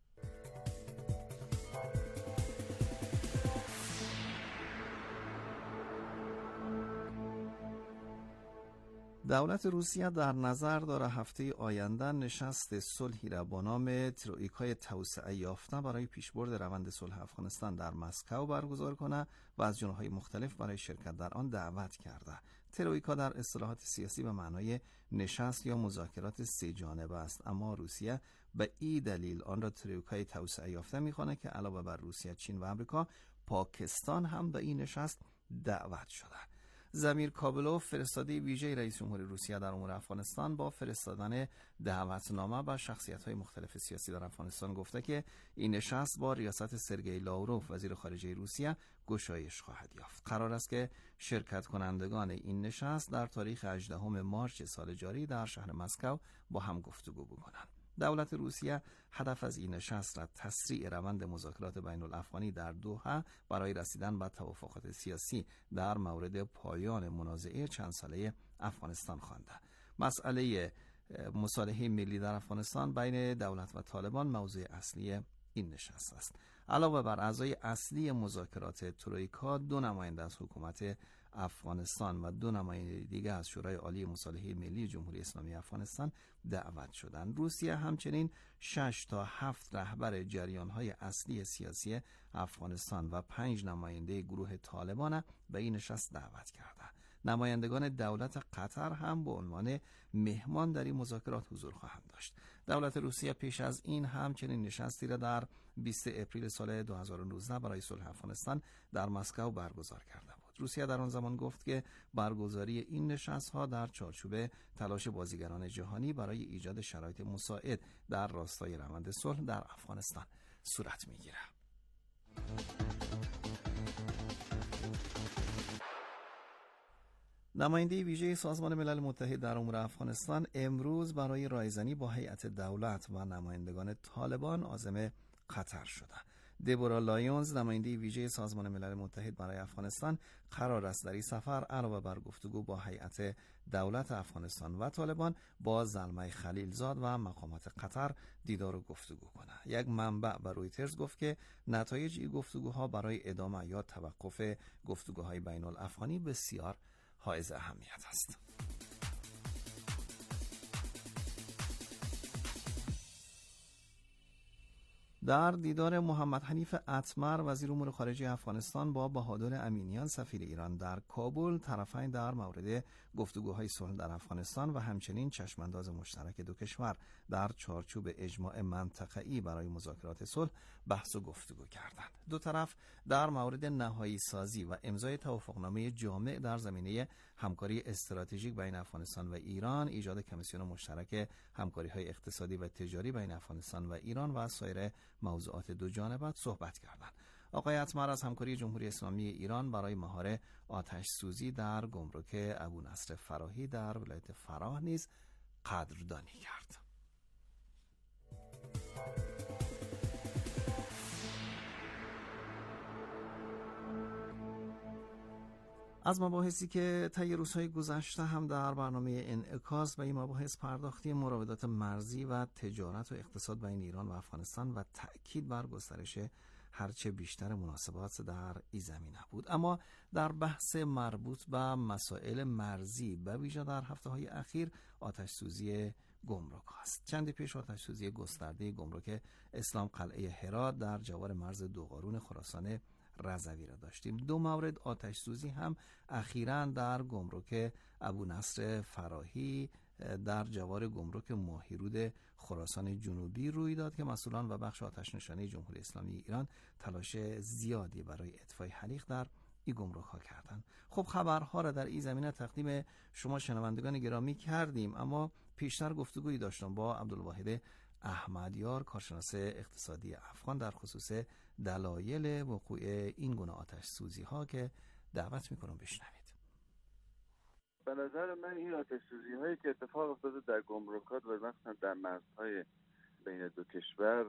دولت روسیه در نظر داره هفته آینده نشست صلحی را با نام ترویکای توسعه یافته برای پیشبرد روند صلح افغانستان در مسکو برگزار کنه و از جناح‌های مختلف برای شرکت در آن دعوت کرده. ترویکا در اصطلاحات سیاسی به معنای نشست یا مذاکرات سه جانبه است، اما روسیه به این دلیل آن را ترویکای توسعه یافته می‌خواند که علاوه بر روسیه، چین و آمریکا، پاکستان هم به این نشست دعوت شده. زمیر کابلوف، فرستاده ویژه رئیس جمهور روسیه در امور افغانستان، با فرستادن دعوتنامه به شخصیت‌های مختلف سیاسی در افغانستان گفته که این نشست با ریاست سرگئی لاوروف وزیر خارجه روسیه گشایش خواهد یافت. قرار است که شرکت کنندگان این نشست در تاریخ 18 مارس سال جاری در شهر مسکو با هم گفتگو بکنند. دولت روسیه هدف از این نشست را تسریع روند مذاکرات بین الافغانی در دوحه برای رسیدن به توافقات سیاسی در مورد پایان منازعه چند ساله افغانستان خوانده. مسئله مصالحه ملی در افغانستان بین دولت و طالبان موضوع اصلی این نشست است. علاوه بر اعضای اصلی مذاکرات ترویکا، 2 نماینده از حکومت افغانستان و 2 نماینده دیگر از شورای عالی مصالحه ملی جمهوری اسلامی افغانستان دعوت شدند. روسیه همچنین 6 تا 7 رهبر جریان‌های اصلی سیاسی افغانستان و 5 نماینده گروه طالبان به این نشست دعوت کرده. نمایندگان دولت قطر هم به عنوان مهمان در این مذاکرات حضور خواهند داشت. دولت روسیه پیش از این همچنین نشستی را در 20 اپریل سال 2019 برای صلح افغانستان در مسکو برگزار کرده بود. روسیه در آن زمان گفت که برگزاری این نشست‌ها در چارچوب تلاش بازیگران جهانی برای ایجاد شرایط مساعد در راستای روند صلح در افغانستان صورت می‌گیرد. نماینده ویژه سازمان ملل متحد در امور افغانستان امروز برای رایزنی با هیئت دولت و نمایندگان طالبان عازم قطر شده. دبورا لایونز، نماینده ویژه سازمان ملل متحد برای افغانستان، قرار است در این سفر علاوه بر گفتگو با هیئت دولت افغانستان و طالبان با زلمه خلیلزاد و مقامات قطر دیدار و گفتگو کند. یک منبع به رویترز گفت که نتایج این گفتگوها برای ادامه یا توقف گفتگوهای بین الافغانی بسیار حائز اهمیت است. در دیدار محمد حنیف اتمر، وزیر امور خارجه افغانستان، با بهادر امینیان، سفیر ایران در کابل، طرفین در مورد گفتگوهای صلح در افغانستان و همچنین چشمانداز مشترک دو کشور در چارچوب اجماع منطقه‌ای برای مذاکرات صلح بحث و گفتگو کردند. دو طرف در مورد نهایی سازی و امضای توافقنامه جامع در زمینه همکاری استراتژیک بین افغانستان و ایران، ایجاد کمیسیون مشترک همکاری‌های اقتصادی و تجاری بین افغانستان و ایران و سایر موضوعات دو جانبه صحبت کردند. آقای اتمر از همکاری جمهوری اسلامی ایران برای مهار آتش سوزی در گمرک ابونصر فراهی در ولایت فراه نیز قدردانی کرد. از مباحثی که طی روزهای گذشته هم در برنامه انعکاس و این مباحث پرداختی مراودات مرزی و تجارت و اقتصاد بین ایران و افغانستان و تأکید بر گسترش هرچه بیشتر مناسبات در این زمینه بود. اما در بحث مربوط به مسائل مرزی به ویژه در هفته‌های اخیر آتش سوزی گمرک است. چندی پیش آتش سوزی گسترده گمرک اسلام قلعه هرات در جوار مرز دوقارون خراسان رضوی را داشتیم. 2 مورد آتش سوزی هم اخیراً در گمرک ابونصر فراهی در جوار گمرک ماهیرود خراسان جنوبی روی داد که مسئولان و بخش آتش نشانی جمهوری اسلامی ایران تلاش زیادی برای اطفای حریق در این گمرک ها کردند. خب خبرها را در این زمینه تقدیم شما شنوندگان گرامی کردیم، اما پیشتر گفتگویی داشتم با عبدالواحد احمدیار کارشناس اقتصادی افغان در خصوص دلایل وقوع این گونه آتش سوزی ها که دعوت میکنم بشنوید. به نظر من این آتش سوزی هایی که اتفاق افتاده در گمرکات و مثلا در مرزهای بین دو کشور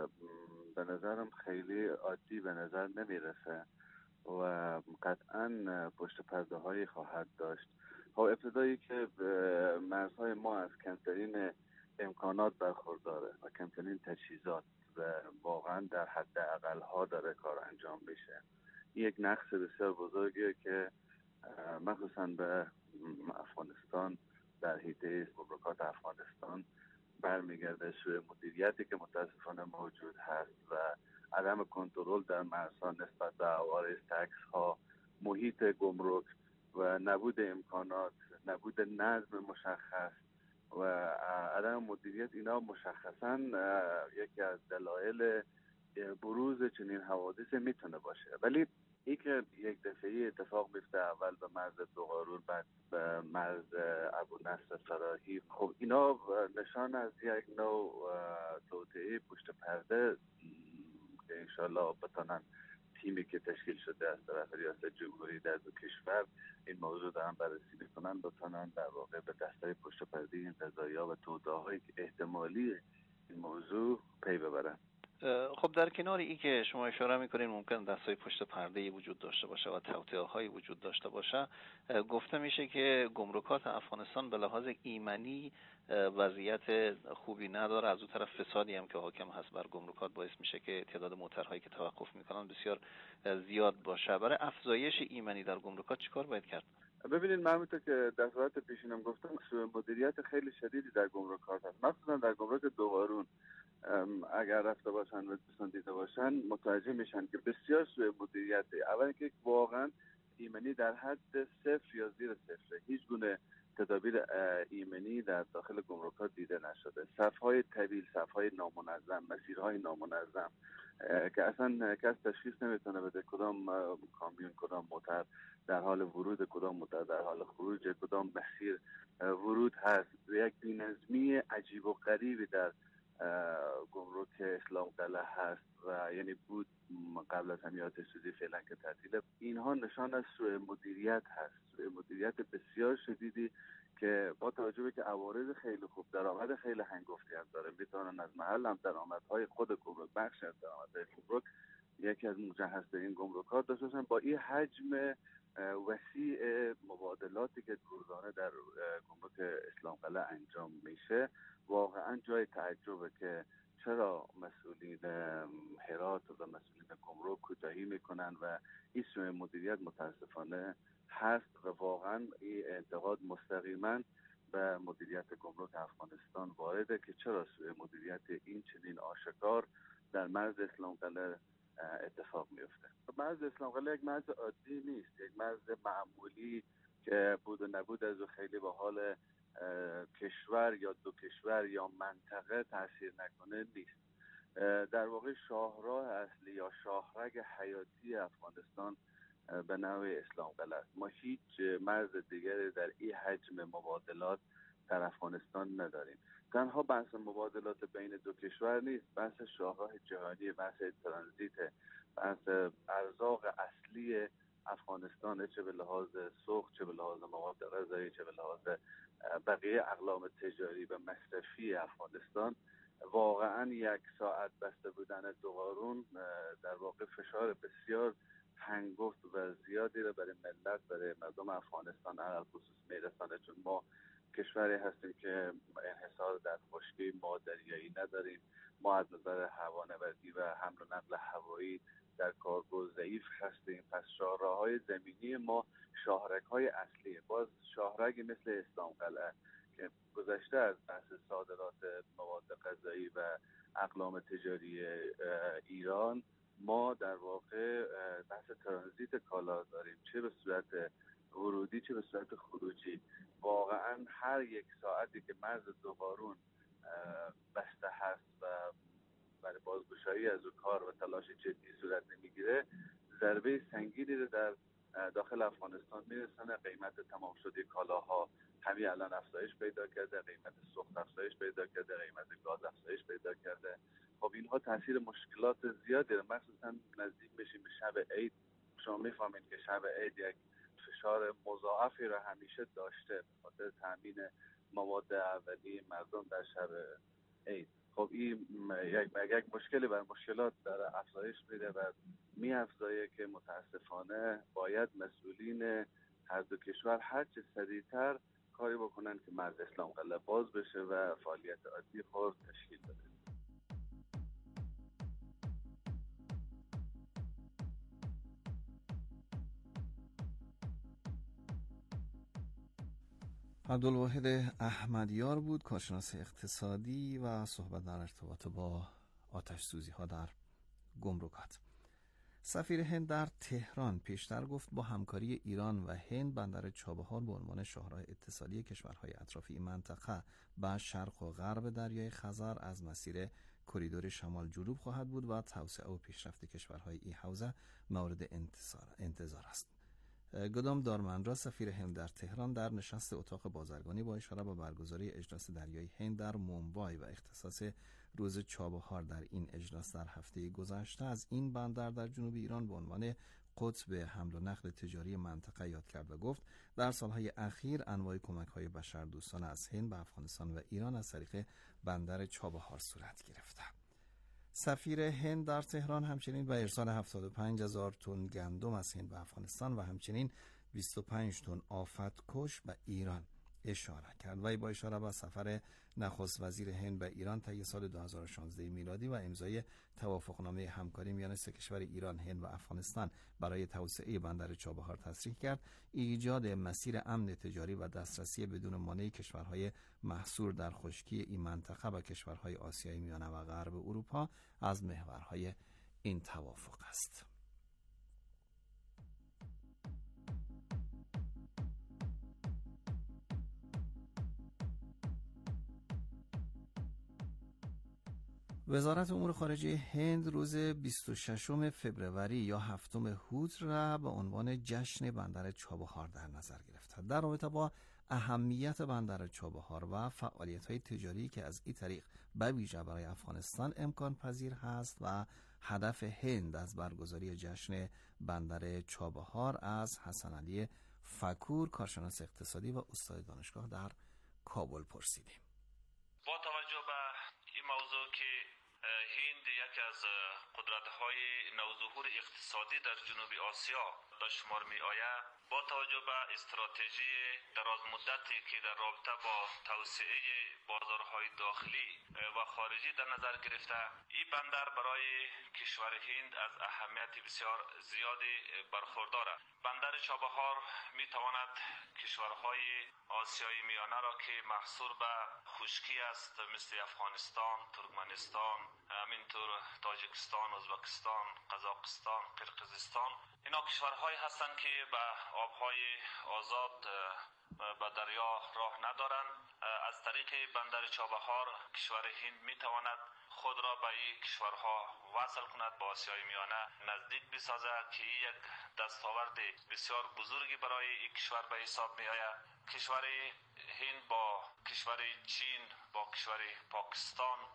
به نظرم خیلی عادی به نظر نمیرسه و قطعا پشت پرده هایی خواهد داشت. خب ابتدایی که مرزهای ما از کمترین امکانات برخورداره و کمترین تجهیزات و واقعا در حد اقل ها داره کار انجام میشه. یک نقص بسیار بزرگیه که مخصوصا به افغانستان در حیطه گمرکات افغانستان برمیگرده. سوء مدیریتی که متاسفانه موجود هست و عدم کنترل در مرزها نسبت به عوارض تکس ها، محیط گمرک و نبود امکانات، نبود نظم مشخص و عدم مدیریت، اینا مشخصا یکی از دلایل بروز چنین حوادث میتونه باشه. ولی این که یک دفعه اتفاق میفته اول به مرز دوقارون بعد به مرز ابونصر فراهی، خب اینا نشان از یک نوع توطئه پشت پرده که انشالله بتانن تیمی که تشکیل شده از طرف ریاست جمهوری در دو کشور این موضوع دارن بررسی میکنن، بتانن در واقع به دستای پشت پرده این قضایا و توطئه‌هایی که احتمالی این موضوع پی ببرن. خب در کنار این که شما اشاره میکنین ممکن دستای پشت پرده وجود داشته باشه و توطئه‌های وجود داشته باشه، گفته میشه که گمرکات افغانستان به لحاظ ایمنی وضعیت خوبی نداره. از اون طرف فسادی هم که حاکم هست بر گمرکات باعث میشه که تعداد موترهایی که توقف میکنن بسیار زیاد باشه. برای افزایش ایمنی در گمرکات چیکار باید کرد؟ ببینید، من همونطور که در صورت پیشینم گفتم سوء مدیریت خیلی شدیدی در گمرکات هست، مخصوصا در گمرک دوقارون. اگر رفته باشن و دوستان دیده باشن متوجه میشن که بسیار سوء مدیریت. اول که واقعا ایمنی در حد 0 یا زیر 0، هیچ گونه تدابیر ایمنی در داخل گمرکات دیده نشده. صف‌های طویل، صف‌های نامنظم، مسیرهای نامنظم که اصلا کس تشخیص نمیتونه بده کدام کامیون، کدام موتر در حال ورود، کدام موتر در حال خروج، کدام مسیر ورود هست. یک بی‌نظمی عجیب و غریبی در گمرک اسلام قلعه هست و یعنی بود قبل از همین آتش سوزی، فعلا که تعطیله. اینها نشان از سوء مدیریت هست، سوء مدیریت بسیار شدیدی که با توجه به که عوارض خیلی خوب، درآمد خیلی هنگفتی هم داره، میتونن از محل هم درآمدهای خود گمرک، بخش از درآمدهای گمرک، یکی از مجهزترین گمرکات داشته باشن. با این حجم وسیع مبادلاتی که روزانه در گمرک اسلام قلعه انجام میشه، واقعا جای تعجبه که چرا مسئولین هرات و مسئولین گمرک کوتاهی میکنن و این سوء مدیریت متاسفانه هست و واقعا این انتقاد مستقیما به مدیریت گمرک افغانستان وارده که چرا سوء مدیریت این چنین آشکار در مرز اسلام قلعه اتفاق میفته. مرز اسلام قلعه یک مرز عادی نیست، یک مرز معمولی که بود و نبود از خیلی به حال کشور یا دو کشور یا منطقه تاثیر نکنه نیست. در واقع شاهراه اصلی یا شاهرگ حیاتی افغانستان به نوع اسلام قلعه است. ما هیچ مرز دیگری در این حجم مبادلات در افغانستان نداریم. تنها بحث مبادلات بین دو کشور نیست، بحث شاهراه جهانی، بحث ترانزیت از ارزاق اصلی افغانستان، چه به لحاظ سوخت، چه به لحاظ مواد غذایی، چه به لحاظ بقیه اقلام تجاری و مصرفی افغانستان، واقعا 1 ساعت بسته بودن دو قارون در واقع فشار بسیار هنگفت و زیادی رو برای ملت، برای مردم افغانستان علل خصوص میرسانه، چون ما کشوری هستیم که انحصار در خشکی، ما دریایی نداریم، ما از نظر هوانوردی و حمل و نقل هوایی در کارگو ضعیف هستیم. پس شاهراه‌های زمینی ما شاهرگ‌های اصلی، باز شاهرگی مثل اسلام قلعه که گذشته از بحث صادرات مواد غذایی و اقلام تجاری ایران، ما در واقع بحث ترانزیت کالا داریم، چه به صورت ورودی چه به صورت خروجی. واقعا هر 1 ساعتی که مرز دو قارون بسته هست و برای بازگشایی از اون کار و تلاش جدی صورت نمیگیره، ضربه سنگینی رو در داخل افغانستان میرسونه. قیمت تمام شده کالاها همین الان افزایش پیدا کرده، قیمت سوخت افزایش پیدا کرده، قیمت گاز افزایش پیدا کرده. خب اینها تاثیر مشکلات زیادی داره، مخصوصا نزدیک میشیم به شب عید. شما میفهمید که شب عید یک فشار مضاعفی رو همیشه داشته به خاطر تامین مواد اولیه مردم در شب عید. خب این یک مشکلی بر مشکلات در افزایش میده و می‌افزایه که متاسفانه باید مسئولین هر دو کشور هر چه سریعتر کاری بکنن که مرز اسلام قلعه باز بشه و فعالیت عادی خود تشکیل بده. عبدالواحد احمدیار بود، کارشناس اقتصادی و صحبت در ارتباط با آتش سوزی ها در گمرکات. سفیر هند در تهران پیشتر گفت با همکاری ایران و هند بندر چابهار به عنوان شاهراه اتصالی کشورهای اطراف این منطقه با شرق و غرب دریای خزر از مسیر کریدور شمال جنوب خواهد بود و توسعه و پیشرفت کشورهای این حوزه مورد انتظار است. گدام دارمندرا سفیر هند در تهران در نشست اتاق بازرگانی با اشاره به برگزاری اجلاس دریایی هند در مومبای و اختصاص روز چابهار در این اجلاس در هفته گذشته از این بندر در جنوب ایران به عنوان قطب حمل و نقل تجاری منطقه یاد کرد و گفت در سالهای اخیر انواع کمک‌های بشردوستانه از هند به افغانستان و ایران از طریق بندر چابهار صورت گرفته. سفیر هند در تهران همچنین به ارسال 75,000 تن گندم از هند به افغانستان و همچنین 25 تن آفتکش به ایران اشاره کرد. و با اشاره به سفر نخست وزیر هند به ایران طی سال 2016 میلادی و امضای توافقنامه همکاری میان سه کشور ایران، هند و افغانستان برای توسعه بندر چابهار تصریح کرد، ایجاد مسیر امن تجاری و دسترسی بدون مانع کشورهای محصور در خشکی این منطقه و کشورهای آسیای میانه و غرب اروپا از محورهای این توافق است. وزارت امور خارجه هند روز 26 فوریه یا 7 هوت را به عنوان جشن بندر چابهار در نظر گرفت. در رابطه با اهمیت بندر چابهار و فعالیت‌های تجاری که از این طریق به ویژه برای افغانستان امکان پذیر هست و هدف هند از برگزاری جشن بندر چابهار از حسن علی فکور، کارشناس اقتصادی و استاد دانشگاه در کابل پرسیدیم. با توجه به این موضوع که هند یکی از قدرت‌های نوظهور اقتصادی در جنوب آسیا به شمار می آید، با توجه به استراتژی دراز مدتی که در رابطه با توسعه بازارهای داخلی و خارجی در نظر گرفته، این بندر برای کشور هند از اهمیت بسیار زیادی برخوردار است. بندر چابهار می تواند کشورهای آسیای میانه را که محصور به خشکی است مثل افغانستان، ترکمنستان، همینطور تاجیکستان، ازبکستان، قزاقستان، قرقیزستان، اینا کشورهایی هستند که به آبهای آزاد به دریا راه ندارند. از طریق بندر چابهار کشور هند می تواند خود را به این کشورها وصل کند، با آسیای میانه نزدیک بسازد که یک دستاورد بسیار بزرگی برای این کشور به حساب می آید. کشور هند با کشور چین، با کشور پاکستان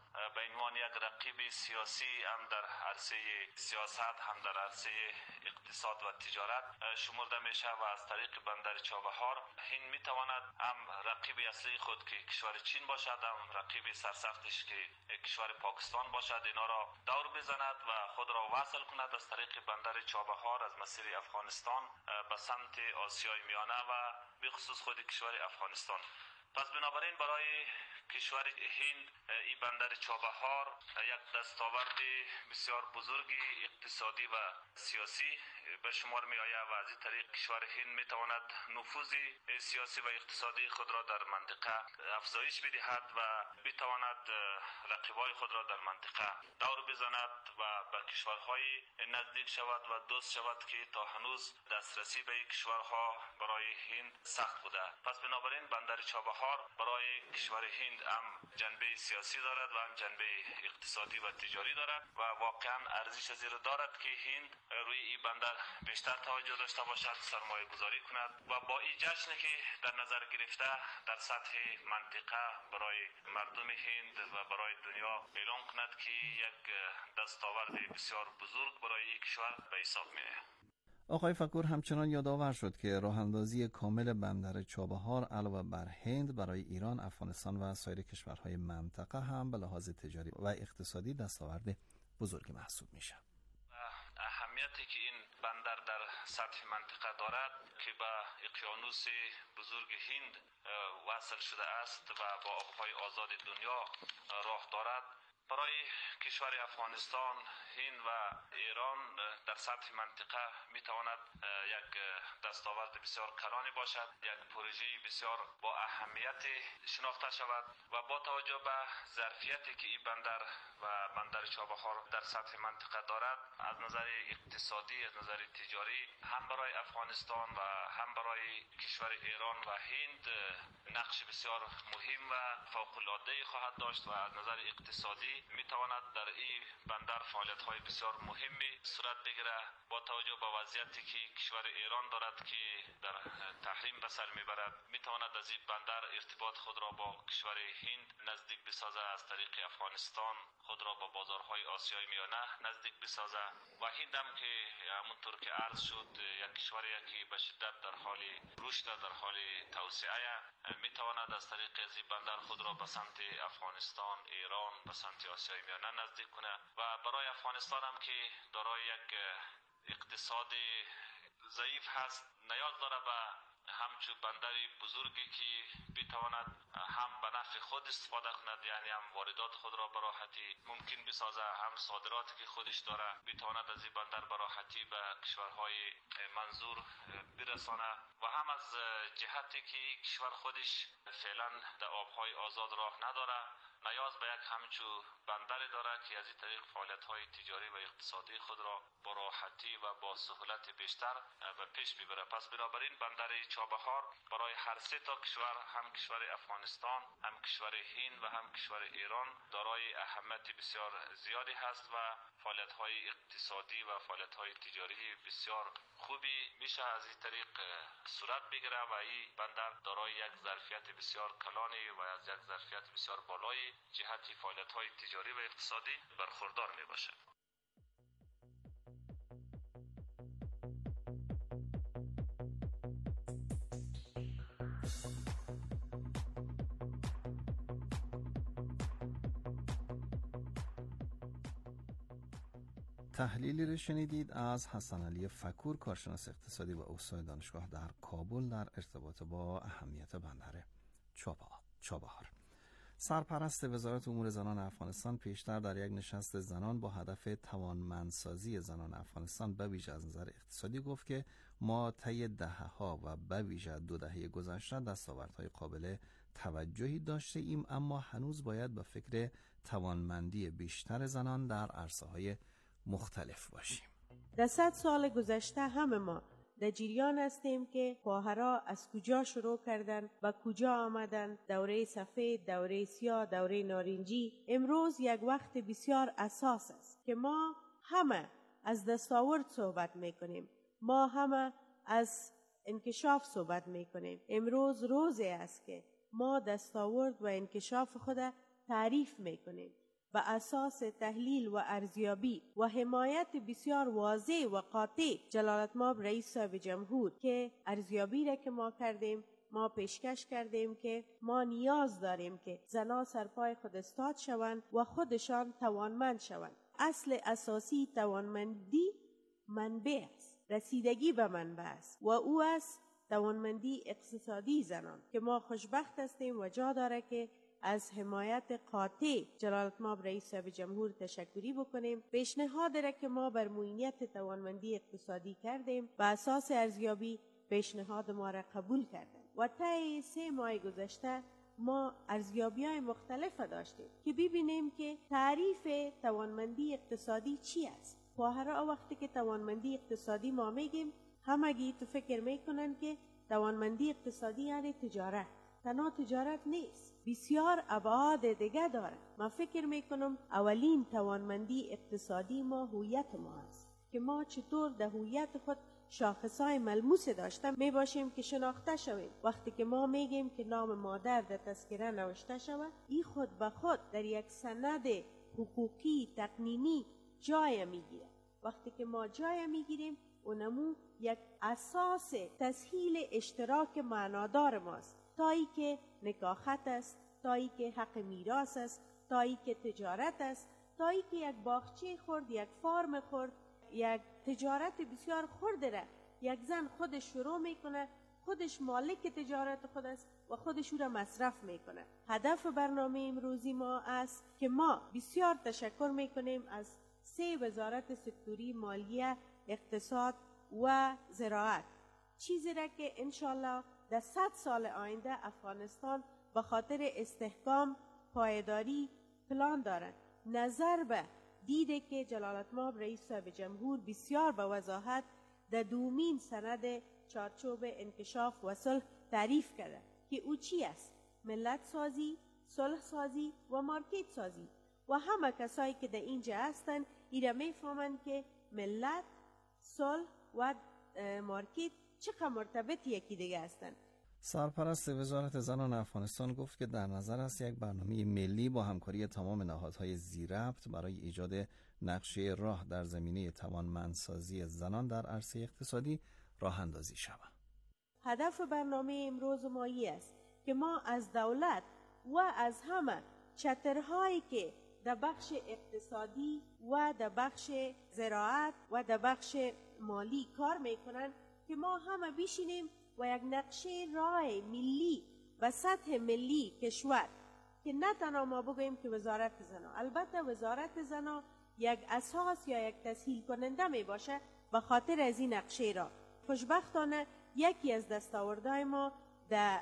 به عنوان یک رقیب سیاسی هم در عرصه سیاست هم در عرصه اقتصاد و تجارت شمرده میشه و از طریق بندر چابهار هند میتواند هم رقیب اصلی خود که کشور چین باشد، هم رقیب سرسختش که کشور پاکستان باشد، اینا را دور بزند و خود را وصل کند از طریق بندر چابهار از مسیر افغانستان به سمت آسیای میانه و به خصوص خود کشور افغانستان. پس بنابراین برای کشور هند این بندر چابهار یک دستاورد بسیار بزرگی اقتصادی و سیاسی به شمار می آید و از این طریق کشور هند می تواند نفوذ سیاسی و اقتصادی خود را در منطقه افزایش بدهد و بتواند رقیبای خود را در منطقه دور بزند و به کشورهای نزدیک شود و دوست شود که تا هنوز دسترسی به این کشورها برای هند سخت بوده. پس بنابراین بندر چابهار برای کشور هند هم جنبه سیاسی دارد و هم جنبه اقتصادی و تجاری دارد و واقعا ارزش زیر دارد که هند روی این بندر بیشتر توجه داشته باشد، سرمایه گذاری کند و با این جشنی که در نظر گرفته در سطح منطقه برای مردم هند و برای دنیا اعلام کند که یک دستاورد بسیار بزرگ برای این کشور به حساب می‌آید. آقای فکور همچنان یادآور شد که راه اندازی کامل بندر چابهار علاوه بر هند برای ایران، افغانستان و سایر کشورهای منطقه هم به لحاظ تجاری و اقتصادی دستاورد بزرگی محسوب میشه. اهمیتی که این بندر در سطح منطقه دارد که به اقیانوس بزرگ هند وصل شده است و با آبهای آزاد دنیا راه دارد، برای کشور افغانستان، هند و ایران در سطح منطقه می تواند یک دستاورد بسیار کلانی باشد، یک پروژه بسیار با اهمیت شناخته شود و با توجه به ظرفیتی که این بندر و بندر چابهار در سطح منطقه دارد، از نظر اقتصادی، از نظر تجاری، هم برای افغانستان و هم برای کشور ایران و هند نقش بسیار مهم و فوق‌العاده خواهد داشت و از نظر اقتصادی می تواند در این بندر فعالیت‌های بسیار مهمی صورت بگیره. با توجه به وضعیتی که کشور ایران دارد که در تحریم به سر میبرد، می تواند از این بندر ارتباط خود را با کشور هند نزدیک بسازه، از طریق افغانستان خود را با بازارهای آسیای میانه نزدیک بسازه و هند هم که همونطور که عرض شد یک کشوری که به شدت در حال رشد، در حال توسعه، می تواند از طریق از این بندر خود را به سمت افغانستان، ایران، به سمت آسیای میانه نزدیک کنه و برای افغانستان هم که دارای یک اقتصاد ضعیف هست، نیاز داره به همچون بندری بزرگی که بتواند هم به نفع خود استفاده کند، یعنی هم واردات خود را به راحتی ممکن بسازه، هم صادراتی که خودش داره بتواند از این بندر به راحتی به کشورهای منظور برسانه و هم از جهتی که کشور خودش فعلا در آبهای آزاد راه نداره، نیاز به یک همچون بندر داره که از این طریق فعالیت‌های تجاری و اقتصادی خود را با راحتی و با سهولت بیشتر به پیش ببره. پس بنابراین بندر چابهار برای هر سه تا کشور، هم کشور افغانستان، هم کشور هند و هم کشور ایران، دارای اهمیت بسیار زیادی هست و فعالیت‌های اقتصادی و فعالیت‌های تجاری بسیار خوبی میشه از این طریق صورت بگیره و این بندر دارای یک ظرفیت بسیار کلانی و از یک ظرفیت بسیار بالای جهتی فعالیت‌های تجاری و اقتصادی برخوردار میباشه. تحلیلی را شنیدید از حسن علی فکور، کارشناس اقتصادی و استاد دانشگاه در کابل، در ارتباط با اهمیت بندر چابهار. سرپرست وزارت امور زنان افغانستان پیشتر در یک نشست زنان با هدف توانمندسازی زنان افغانستان به ویژه از نظر اقتصادی گفت که ما طی دهه‌ها و به ویژه 2 دهه گذشته دستاوردهای قابل توجهی داشته ایم، اما هنوز باید به فکر توانمندی بیشتر زنان در عرصه‌های مختلف باشیم. در 100 سال گذشته همه ما در جریان هستیم که خواهرها از کجا شروع کردن، به کجا آمدن، دوره سفید، دوره سیاه، دوره نارنجی. امروز یک وقت بسیار اساس است که ما همه از دستاورد صحبت میکنیم، ما همه از انکشاف صحبت میکنیم. امروز روزی است که ما دستاورد و انکشاف خود تعریف میکنیم. به اساس تحلیل و ارزیابی و حمایت بسیار واضح و قاطع جلالتمآب رئیس صاحب جمهور که ارزیابی را که ما کردیم، ما پیشکش کردیم که ما نیاز داریم که زنان سرپای خود استاد شوند و خودشان توانمند شوند. اصل اساسی توانمندی منبع است، رسیدگی به منبع است و او است توانمندی اقتصادی زنان که ما خوشبخت هستیم و جا داره که از حمایت قاطع جلالتمآب رئیس صاحب جمهور تشکری بکنیم. پیشنهاد را که ما بر معینیت توانمندی اقتصادی کردیم و اساس ارزیابی پیشنهاد ما را قبول کردند و طی 3 ماه گذشته ما ارزیابی‌های مختلف داشتیم که ببینیم که تعریف توانمندی اقتصادی چی است. خواهرها وقتی که توانمندی اقتصادی ما میگیم همگی تو فکر میکنن که توانمندی اقتصادی یعنی تجارت. تنها تجارت نیست، بسیار ابعاد دیگه داره. من فکر میکنم اولین توانمندی اقتصادی ما هویت ما است که ما چطور در هویت خود شاخصهای ملموس داشته می باشیم که شناخته شویم. وقتی که ما میگیم که نام مادر در تذکره نوشته شود، این خود به خود در یک سند حقوقی تقنینی جای میگیره. وقتی که ما جای میگیریم اونمو یک اساس تسهیل اشتراک معنادار ماست، تایی که نکاحت است، تایی که حق میراث است، تایی که تجارت است، تایی که یک باغچه خرد، یک فارم خرد، یک تجارت بسیار خرد را یک زن خودش شروع میکنه، خودش مالک تجارت خود است و خودش او را مصرف میکنه. هدف برنامه امروزی ما است که ما بسیار تشکر میکنیم از 3 وزارت سکتوری، مالیه، اقتصاد و زراعت، چیزی را که انشالله در 100 سال آینده افغانستان به خاطر استحکام، پایداری پلان دارد. نظر به دیده که جلالتمآب رئیس صاحب جمهور بسیار به وضاحت در 2مین سند چارچوب انکشاف و صلح تعریف کرده که او چی است؟ ملت سازی، صلح سازی و مارکت سازی. و همه کسایی که در اینجا هستن ایره میفهمند که ملت، صلح و مارکت چقدر مرتبط یکی دیگه هستن. سرپرست وزارت زنان افغانستان گفت که در نظر است یک برنامه ملی با همکاری تمام نهادهای ذی‌ربط برای ایجاد نقشه راه در زمینه توانمندسازی زنان در عرصه اقتصادی راه اندازی شود. هدف برنامه امروز مایی است که ما از دولت و از همه چترهایی که در بخش اقتصادی و در بخش زراعت و در بخش مالی کار میکنن که ما همه بشینیم و یک نقشه راه ملی و سطح ملی کشور که نه تنها ما بگوییم که وزارت زنان، البته وزارت زنان یک اساس یا یک تسهیل کننده می باشه به خاطر از این نقشه را. خوشبختانه یکی از دستاوردهای ما در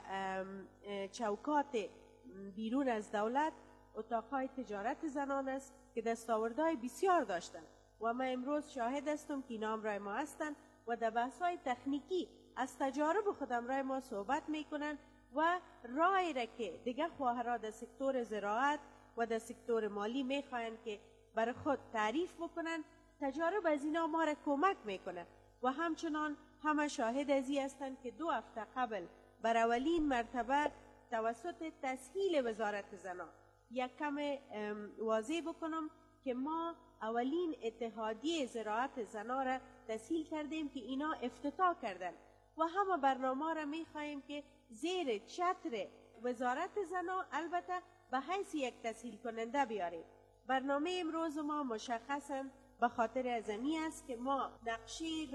چوکات بیرون از دولت اتاقهای تجارت زنان است که دستاوردهای بسیار داشتن و ما امروز شاهد هستم که اینا همراه ما هستن و در بحث‌های تکنیکی از تجارب خودم رای ما صحبت میکنن و رای را که دیگه خواهرها در سکتور زراعت و در سکتور مالی میخواین که برای خود تعریف بکنن، تجارب از اینا ما را کمک میکنه و همچنان همه شاهد از این هستن که 2 هفته قبل بر اولین مرتبه توسط تسهیل وزارت زنان یک کم واضح بکنم که ما اولین اتحادیه زراعت زنان را تسهیل کردیم که اینا افتتاح کردن و همه برنامه را میخواییم که زیر چتر وزارت زنان البته به حیث یک تسهیل کننده بیاریم. برنامه امروز ما مشخصاً به خاطر ازمی است که ما نقشه